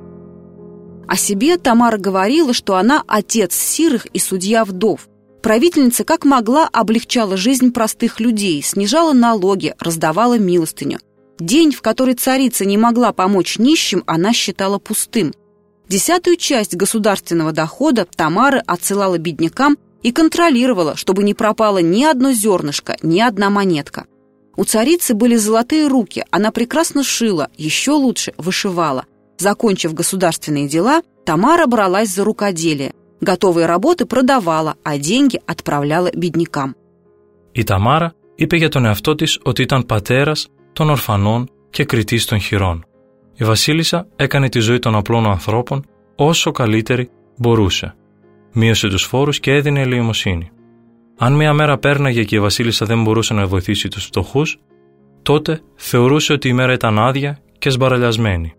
О себе Тамара говорила, что она отец сирых и судья вдов. Правительница как могла облегчала жизнь простых людей, снижала налоги, раздавала милостыню. День, в который царица не могла помочь нищим, она считала пустым. 10-ю часть государственного дохода Тамара отсылала беднякам и контролировала, чтобы не пропало ни одно зернышко, ни одна монетка. У царицы были золотые руки, она прекрасно шила, еще лучше вышивала. Закончив государственные дела, Тамара бралась за рукоделие. Готовые работы продавала, а деньги отправляла беднякам. Η Ταμάρα είπε για τον εαυτό της ότι ήταν πατέρας των ορφανών και κριτής των χειρών. Η βασίλισσα έκανε τη ζωή των απλών ανθρώπων όσο καλύτερη μπορούσε. Μείωσε τους φόρους και έδινε ελεημοσύνη. Αν μια μέρα πέρναγε και η βασίλισσα δεν μπορούσε να βοηθήσει τους φτωχούς, τότε θεωρούσε ότι η μέρα ήταν άδεια και σμπαραλιασμένη.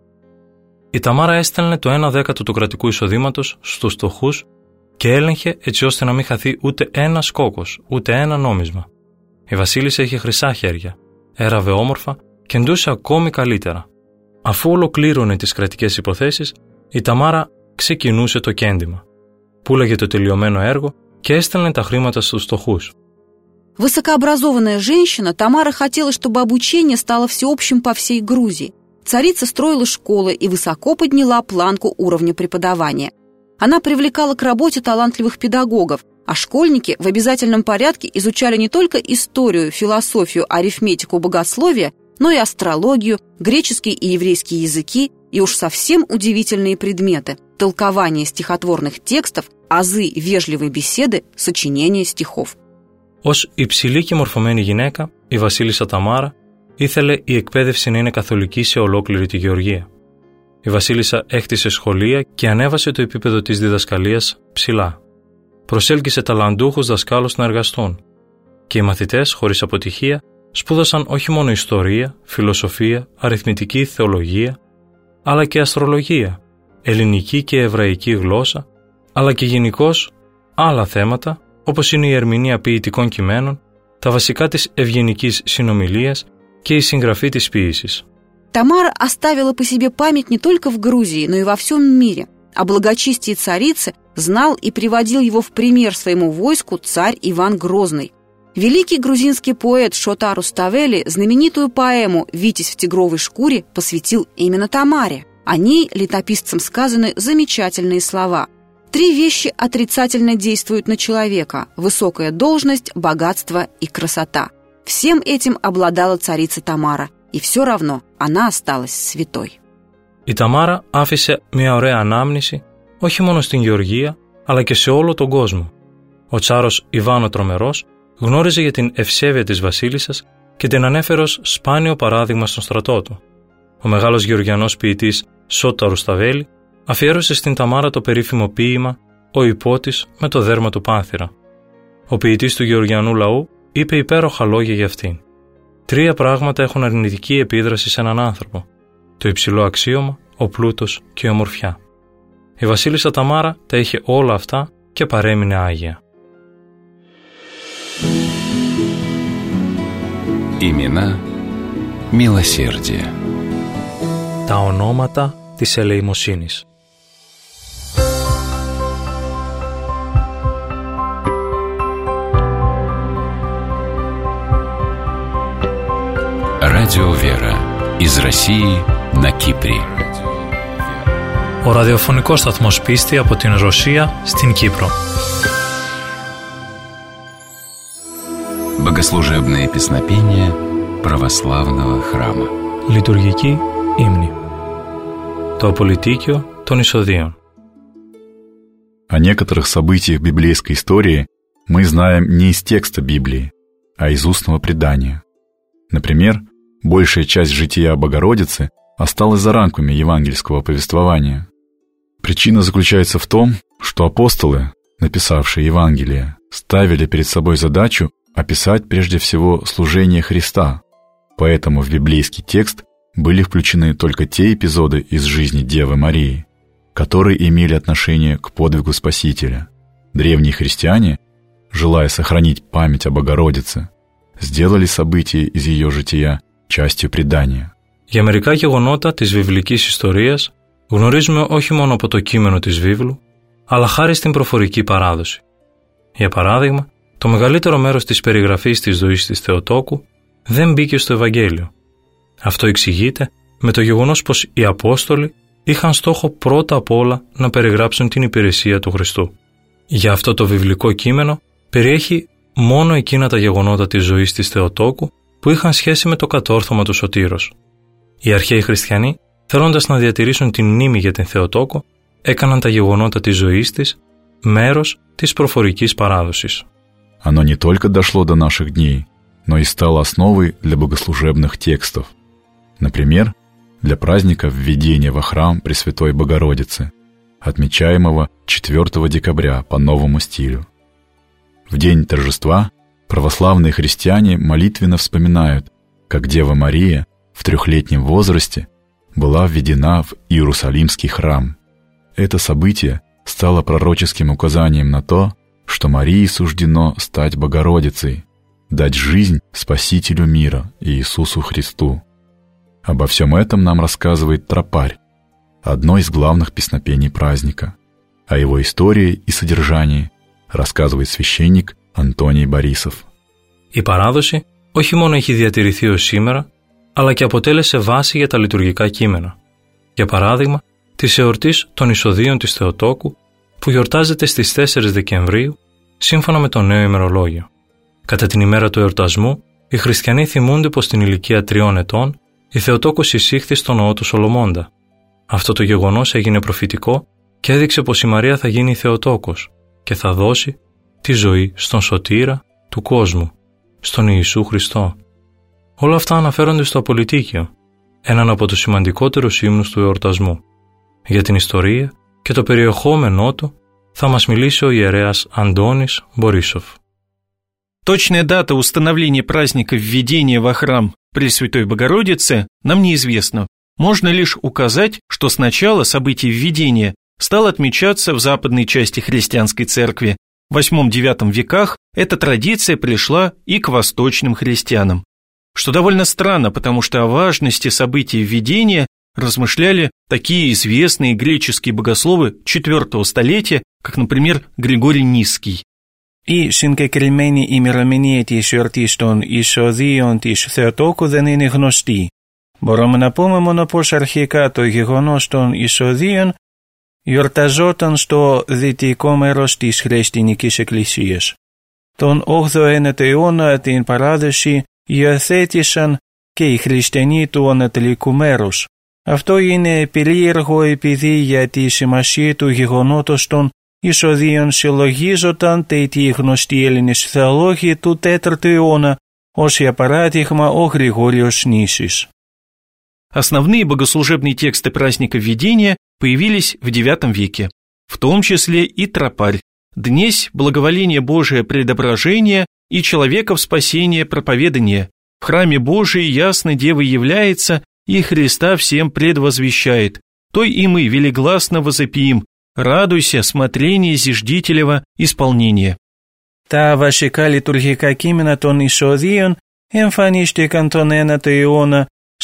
Η Ταμάρα έστελνε το 1/10 του κρατικού εισοδήματος στους φτωχούς και έλεγχε έτσι ώστε να μην χαθεί ούτε ένας κόκκος, ούτε ένα νόμισμα. Η βασίλισσα είχε χρυσά χέρια, έραβε όμορφα και ντούσε ακόμη καλύτερα. Αφού ολοκλήρωνε τις κρατικές υποθέσεις, η Ταμάρα ξεκινούσε το κέντημα. Πούλαγε το τελειωμένο έργο και έστελνε τα χρήματα στους φτωχούς. Высокообразованная женщина, Тамара хотела, чтобы обучение стало всеобщим по всей Грузии. Царица строила школы и высоко подняла планку уровня преподавания. Она привлекала к работе талантливых педагогов, а школьники в обязательном порядке изучали не только историю, философию, арифметику, богословие, но и астрологию, греческий и еврейский языки и уж совсем удивительные предметы – толкование стихотворных текстов, азы вежливой беседы, сочинение стихов. Ως υψηλή και μορφωμένη γυναίκα, η βασίλισσα Ταμάρα ήθελε η εκπαίδευση να είναι καθολική σε ολόκληρη τη Γεωργία. Η βασίλισσα έκτισε σχολεία και ανέβασε το επίπεδο της διδασκαλίας ψηλά. Προσέλκυσε ταλαντούχους δασκάλους να εργαστούν και οι μαθητές, χωρίς αποτυχία, σπούδασαν όχι μόνο ιστορία, φιλοσοφία, αριθμητική, θεολογία, αλλά και αστρολογία, ελληνική και εβραϊκή γλώσσα, αλλά και γενικώς άλλα θέματα, όπως είναι η ερμηνεία ποιητικών κειμένων, τα βασικά της ευγενικής συνομιλίας και η συγγραφή της ποίησης. Тамара оставила по себе память не только в Грузии, но и во всем мире. О благочестии царицы знал и приводил его в пример своему войску царь Иван Грозный. Великий грузинский поэт Шота Руставели знаменитую поэму «Витязь в тигровой шкуре» посвятил именно Тамаре. О ней летописцам сказаны замечательные слова. 3 вещи отрицательно действуют на человека – высокая должность, богатство и красота. Всем этим обладала царица Тамара, и все равно она осталась святой. Η Ταμάρα άφησε μια ωραία ανάμνηση όχι μόνο στην Γεωργία, αλλά και σε όλο τον κόσμο. Ο τσάρος Ιβάν ο Τρομερός γνώριζε για την ευσέβεια της βασίλισσας και την ανέφερε ως σπάνιο παράδειγμα στον στρατό του. Ο μεγάλος γεωργιανός ποιητής Σότα Ρουσταβέλη αφιέρωσε στην Ταμάρα το περίφημο ποίημα «Ο υπότης με το δέρμα του πάνθυρα». Ο ποιητής του γεωργιανού λαού είπε υπέροχα λόγια για αυτήν. 3 πράγματα έχουν αρνητική επίδραση σε έναν άνθρωπο: το υψηλό αξίωμα, ο πλούτος και η ομορφιά. Η βασίλισσα Ταμάρα τα είχε όλα αυτά και παρέμεινε άγια. Имена μилосердия. Τα ονόματα της ελεημοσύνης. Радио Вера. Из России на Кипре. Ο ραδιοφωνικός σταθμός Πίστη από την Ρωσία στην Κύπρο. Богослужебные песнопения православного храма. Λειτουργική ύμνη. Το απολυτίκιο των εισοδείων. О некоторых событиях библейской истории мы знаем не из текста Библии, а из устного предания. Например, большая часть жития Богородицы осталась за рамками евангельского повествования. Причина заключается в том, что апостолы, написавшие Евангелие, ставили перед собой задачу описать прежде всего служение Христа, поэтому в библейский текст были включены только те эпизоды из жизни Девы Марии, которые имели отношение к подвигу Спасителя. Древние христиане, желая сохранить память о Богородице, сделали события из ее жития частью предания. Για μερικά γεγονότα της βιβλικής ιστορίας γνωρίζουμε όχι μόνο από το κείμενο της βίβλου, αλλά χάρη στην προφορική παράδοση. Για παράδειγμα, το μεγαλύτερο μέρος της περιγραφής της ζωής της Θεοτόκου δεν μπήκε στο Ευαγγέλιο. Αυτό εξηγείται με το γεγονός πως οι Απόστολοι είχαν στόχο πρώτα απ' όλα να περιγράψουν την υπηρεσία του Χριστού. Για αυτό το βιβλικό κείμενο περιέχει μόνο εκείνα τα γεγονότα της ζωής της Θεοτόκου που είχαν σχέση με το κατόρθωμα του Σωτήρος. Οι αρχαίοι χριστιανοί, θέλοντας να διατηρήσουν την μνήμη για την Θεοτόκο, έκαναν τα γεγονότα της ζωής της μέρος της προφορικής παράδοσης. Оно не только дошло до наших дней, но и стало основой для богослужебных текстов. Например, для праздника введения во храм Пресвятой Богородицы, отмечаемого 4 декабря по новому стилю. В день торжества православные христиане молитвенно вспоминают, как Дева Мария в 3-летнем возрасте была введена в Иерусалимский храм. Это событие стало пророческим указанием на то, что Марии суждено стать Богородицей, дать жизнь Спасителю мира Иисусу Христу. Обо всем этом нам рассказывает тропарь, одно из главных песнопений праздника. О его истории и содержании рассказывает священник Антоний Борисов. Η παράδοση όχι μόνο έχει διατηρηθεί ως σήμερα, αλλά και αποτέλεσε βάση για τα λειτουργικά κείμενα. Για παράδειγμα, της εορτής των Εισοδίων της Θεοτόκου, που γιορτάζεται στις 4 Δεκεμβρίου, σύμφωνα με το νέο ημερολόγιο. Κατά την ημέρα του εορτασμού, οι χριστιανοί θυμούνται πως στην ηλικία 3 ετών η Θεοτόκος εισήχθη στο ναό του Σολομώντα. Αυτό το γεγονός έγινε προφητικό και έδειξε πως η Μαρία θα γίνει η Θεοτόκος και θα δώσει τη ζωή στον σωτήρα του κόσμου, στον Ιησού Χριστό. Όλα αυτά αναφέρονται στο Απολυτίκιο, έναν από τους σημαντικότερους ύμνους του εορτασμού. Για την ιστορία και το περιεχόμενό του θα μας μιλήσει ο ιερέας Антонис Борисов. Точная дата установления праздника введения во храм Пресвятой Богородицы нам неизвестна. Можно лишь указать, что сначала событие введения стало отмечаться в западной части христианской церкви. В VIII-IX веках эта традиция пришла и к восточным христианам. Что довольно странно, потому что о важности события введения размышляли такие известные греческие богословы IV столетия, как, например, Григорий Нисский. Η συγκεκριμένη ημερομηνία της εορτής των Εισοδίων της Θεοτόκου δεν είναι γνωστή. Μπορούμε να πούμε μόνο πως αρχικά το γεγονός των Εισοδίων γιορταζόταν στο δυτικό μέρος της Χριστιανικής Εκκλησίας. Τον 8ο αιώνα την παράδοση υιοθέτησαν και οι χριστιανοί του ανατολικού μέρους. Αυτό είναι περίεργο επειδή για τη σημασία του γεγονότος των Εισοδίων συλλογίζονταν τέτοιοι γνωστοί Έλληνες θεολόγοι του 4ου αιώνα, ως για παράδειγμα ο Γρηγόριος Νήσης. Основные богослужебные тексты праздника Введения появились в IX веке, в том числе и тропарь, днесь благоволение Божие предображение и человеков спасение проповедание. В храме Божией ясно Дева является и Христа всем предвозвещает. той и мы велигласно возопием: «Радуйся, смотрение зиждителева исполнения». Τα βασικά λειτουργικά κείμενα των Εισοδίων εμφανίστηκαν τον 9ο αιώνα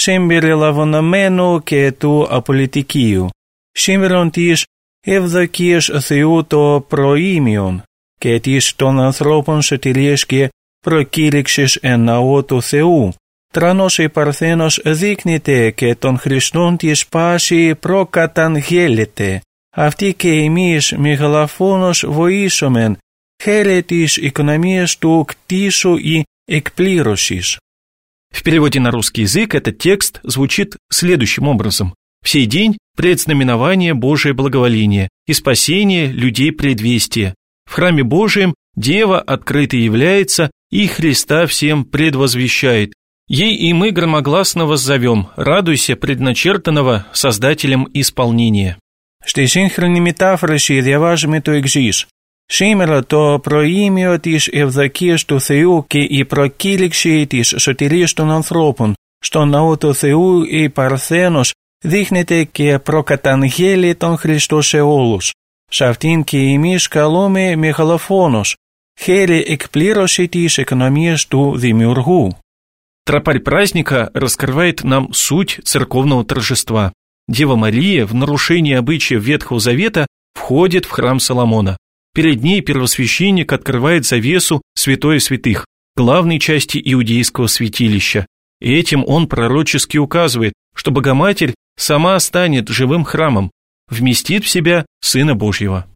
συμπεριλαμβανομένου και του Απολυτικίου, σήμερον της ευδοκίας Θεού το προήμιον και της των ανθρώπων σωτηρίας και προκήρυξης εν ναό του Θεού. Τρανός η Παρθένος δείχνεται και των Χριστών της πάση προκαταγγέλλεται. Αυτή και εμείς μεγαλαφώνως βοήσομεν χαίρε της οικονομίας του κτίσου ή εκπλήρωσης. В переводе на русский язык этот текст звучит следующим образом: «В сей день предзнаменование Божие благоволение и спасение людей предвестия. В храме Божием Дева открыто является и Христа всем предвозвещает. Ей и мы громогласно воззовем: радуйся предначертанного Создателем исполнения». Στη σύγχρονη μετάφραση διαβάζουμε το εξής: Σήμερα το προήμιο της ευδοκίας του Θεού και η προκήρυξη της σωτηρίας των ανθρώπων στον ναό του Θεού η Παρθένος δείχνεται και προκαταγγέλει τον Χριστό σε όλους. Σε αυτήν και εμείς καλούμε μεγαλοφόνος, χαίρε εκπλήρωση της οικονομίας του Δημιουργού. Тропарь праздника раскрывает нам суть церковного торжества. Дева Мария в нарушении обычаев Ветхого Завета входит в храм Соломона. Перед ней первосвященник открывает завесу святое святых, главной части иудейского святилища. И этим он пророчески указывает, что Богоматерь сама станет живым храмом, вместит в себя Сына Божьего.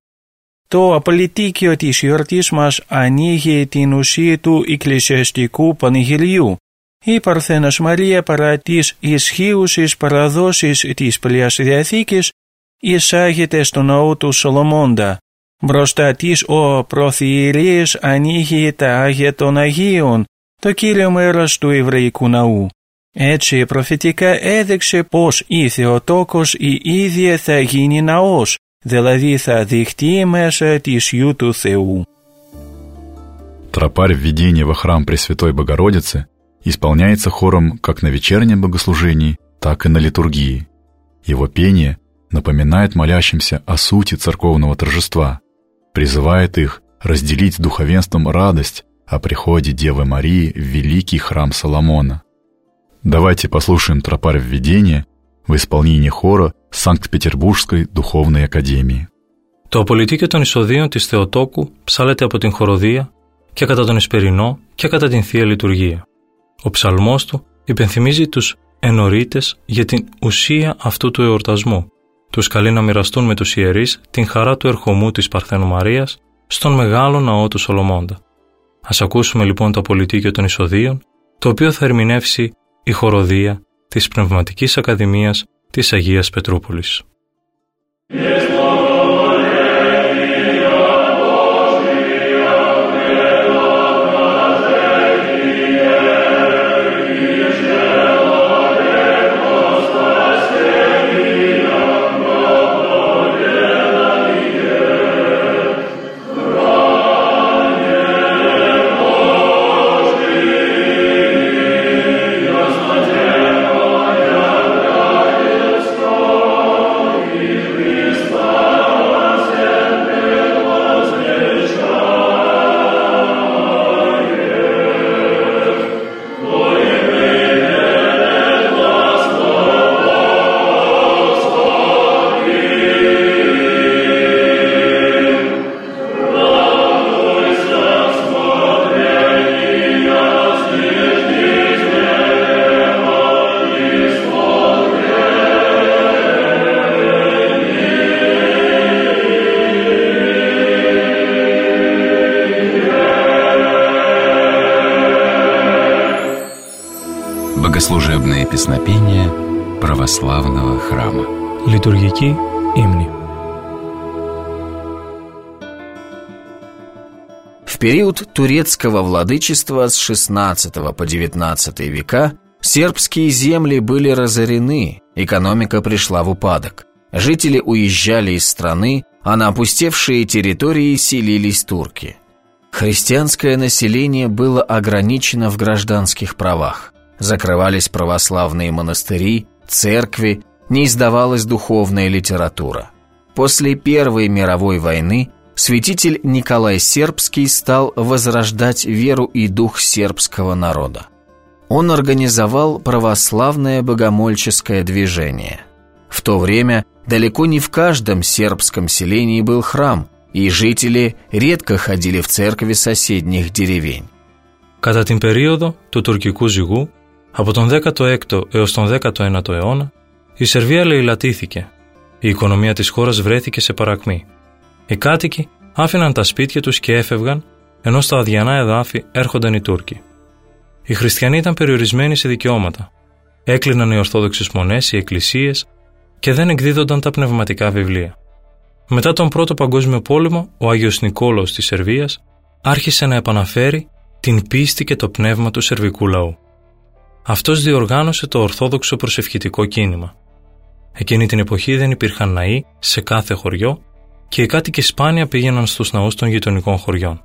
Το απολυτίκιο της γιορτής μας ανοίγει την ουσία του εκκλησιαστικού πανηγυριού. Η Παρθένος Μαρία παρά τις ισχύουσες παραδόσεις της Παλαιάς Διαθήκης εισάγεται στο ναό του Σολομώντα. Μπροστά της ο προθυηρής ανοίγει τα Άγια των Αγίων, το κύριο μέρος του Εβραϊκού ναού. Έτσι προφητικά έδειξε πως η Θεοτόκος η ίδια θα γίνει ναός, δηλαδή θα δειχτεί μέσα της Υιού του Θεού. Тропарь введения во храм Пресвятой Богородицы исполняется хором как на вечернем богослужении, так и на литургии. Его пение напоминает молящимся о сути церковного торжества, призывает их разделить с духовенством радость о приходе Девы Марии в великий храм Соломона. Давайте послушаем тропарь введения в исполнении хора Санкт-Πετερβουργской Духовной Ακαδемии. Το απολυτίκιο των εισοδίων της Θεοτόκου ψάλλεται από την χοροδία και κατά τον Εσπερινό και κατά την Θεία Λειτουργία. Ο ψαλμός του υπενθυμίζει τους ενορίτες για την ουσία αυτού του εορτασμού. Τους καλεί να μοιραστούν με τους ιερείς την χαρά του ερχομού της Παρθένου Μαρίας στον μεγάλο ναό του Σολομώντα. Ας ακούσουμε λοιπόν το απολυτίκιο των εισοδίων, το οποίο θα ερμηνεύσει η χοροδία της Πνευματικής Ακαδημίας της Αγίας Πετρούπολης. Богослужебные песнопения православного храма. Литургική ύμνη. В период турецкого владычества с XVI по XIX века сербские земли были разорены, экономика пришла в упадок. Жители уезжали из страны, а на опустевшие территории селились турки. Христианское население было ограничено в гражданских правах. Закрывались православные монастыри, церкви, не издавалась духовная литература. После Первой мировой войны святитель Николай Сербский стал возрождать веру и дух сербского народа. Он организовал православное богомольческое движение. В то время далеко не в каждом сербском селении был храм, и жители редко ходили в церкви соседних деревень. Κατά την περίοδο του τουρκικού ζυγού, από τον 16ο έως τον 19ο αιώνα, η Σερβία λαιλατήθηκε. Η οικονομία της χώρας βρέθηκε σε παρακμή. Οι κάτοικοι άφηναν τα σπίτια τους και έφευγαν, ενώ στα αδιανά εδάφη έρχονταν οι Τούρκοι. Οι χριστιανοί ήταν περιορισμένοι σε δικαιώματα. Έκλειναν οι ορθόδοξες μονές, οι εκκλησίες και δεν εκδίδονταν τα πνευματικά βιβλία. Μετά τον Πρώτο Παγκόσμιο Πόλεμο, ο Άγιος Νικόλαος της Σερβίας άρχισε να επαναφέρει την πίστη και το πνεύμα του σερβικού λαού. Αυτός διοργάνωσε το ορθόδοξο προσευχητικό κίνημα. Εκείνη την εποχή δεν υπήρχαν ναοί σε κάθε χωριό και οι κάτοικοι σπάνια πήγαιναν στους ναούς των γειτονικών χωριών.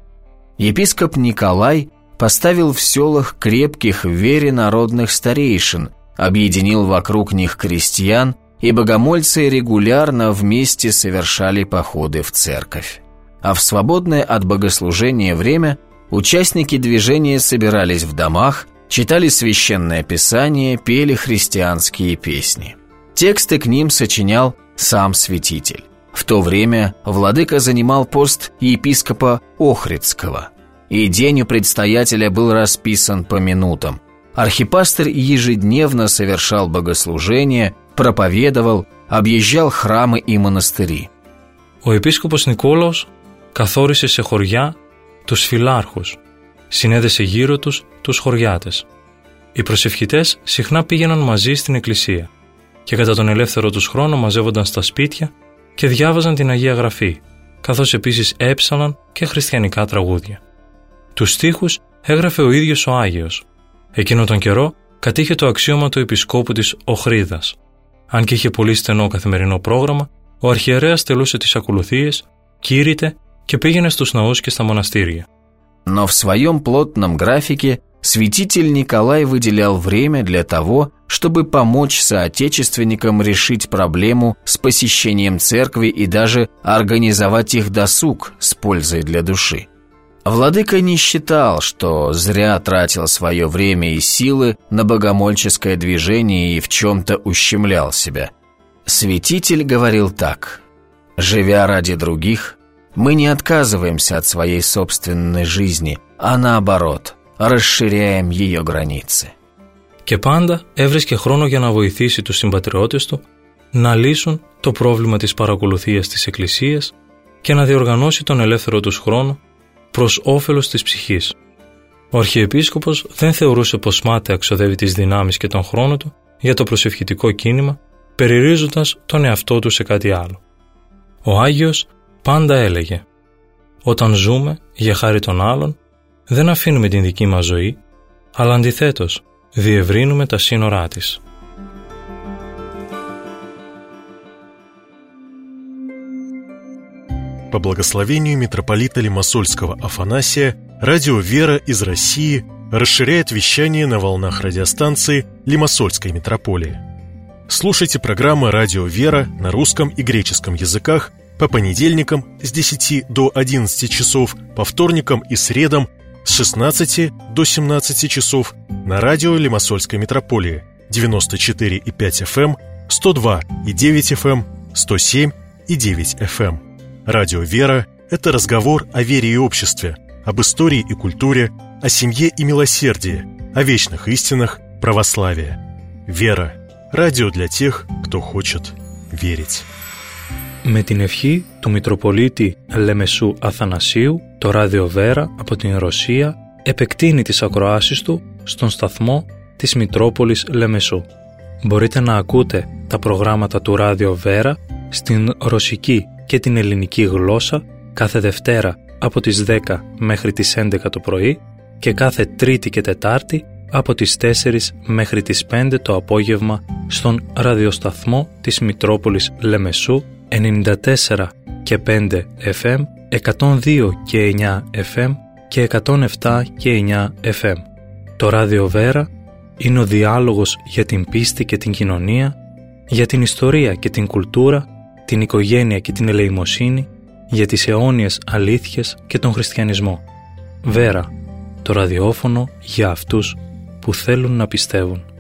Епископ Николай поставил в селах крепких в вере народных старейшин, объединил вокруг них крестьян, и богомольцы регулярно вместе совершали походы в церковь. А в свободное от богослужения время участники движения собирались в домах, читали священное писание, пели христианские песни. Тексты к ним сочинял сам святитель. В то время владыка занимал пост епископа Охридского, и день у предстоятеля был расписан по минутам. Архипастырь ежедневно совершал богослужения, проповедовал, объезжал χрамы и монастыри. Ο επίσκοπος Νικόλαος καθόρισε σε χωριά τους φυλάρχους, συνέδεσε γύρω τους τους χωριάτες. Οι προσευχητές συχνά πήγαιναν μαζί στην εκκλησία και κατά τον ελεύθερο τους χρόνο μαζεύονταν στα σπίτια και διάβαζαν την Αγία Γραφή, καθώς επίσης έψαλαν και χριστιανικά τραγούδια. Τους στίχους έγραφε ο ίδιος ο Άγιος. Εκείνο τον καιρό κατήχε το αξίωμα του επισκόπου της Οχρίδας. Αν και είχε πολύ στενό καθημερινό πρόγραμμα, ο αρχιερέας τελούσε τις ακολουθίες, κήρυτε και πήγαινε στους ναούς και στα μοναστήρια. Но в своем плотном графике святитель Николай выделял время для того, чтобы помочь соотечественникам решить проблему с посещением церкви и даже организовать их досуг с пользой для души. Владыка не считал, что зря тратил свое время и силы на богомольческое движение и в чем-то ущемлял себя. Святитель говорил так: «Живя ради других, мы не отказываемся от своей собственной жизни, а наоборот, расширяем ее границы». Και πάντα έβρισκε χρόνο για να βοηθήσει τους συμπατριώτες του να λύσουν το πρόβλημα της παρακολουθίας της Εκκλησίας και να διοργανώσει τον ελεύθερο τους χρόνο προς όφελος της ψυχής. Ο Αρχιεπίσκοπος δεν θεωρούσε πως μάταια ξοδεύει τις δυνάμεις και τον χρόνο του για το προσευχητικό κίνημα, περιορίζοντας τον εαυτό του σε κάτι άλλο. Ο Άγιος πάντα έλεγε: «Όταν ζούμε για χάρη των άλλων, δεν αφήνουμε την δική μας ζωή, αλλά αντιθέτως διευρύνουμε τα σύνορά της». По благословению митрополита Лимассольского Афанасия, радио «Вера» из России расширяет вещание на волнах радиостанции Лимассольской митрополии. Слушайте программы «Радио «Вера» на русском и греческом языках по понедельникам с 10 до 11 часов, по вторникам и средам с 16 до 17 часов на радио Лимассольской митрополии 94,5 FM, 102,9 FM, 107,9 FM. Радио «Вера» — это разговор о вере и обществе, об истории и культуре, о семье и милосердии, о вечных истинах православия. «Вера» — радио для тех, кто хочет верить. Με την ευχή του Μητροπολίτη Λεμεσού Αθανασίου, το ράδιο Βέρα από την Ρωσία επεκτείνει τις ακροάσεις του στον σταθμό της Μητρόπολης Λεμεσού. Μπορείτε να ακούτε τα προγράμματα του ράδιο Βέρα στην ρωσική και την ελληνική γλώσσα κάθε Δευτέρα από τις 10 μέχρι τις 11 το πρωί και κάθε Τρίτη και Τετάρτη από τις 4 μέχρι τις 5 το απόγευμα στον ραδιοσταθμό της Μητρόπολης Λεμεσού 94 και 5 FM, 102 και 9 FM και 107 και 9 FM. Το ράδιο Βέρα είναι ο διάλογος για την πίστη και την κοινωνία, για την ιστορία και την κουλτούρα, την οικογένεια και την ελεημοσύνη, για τις αιώνιες αλήθειες και τον χριστιανισμό. Βέρα, το ραδιόφωνο για αυτούς που θέλουν να πιστεύουν.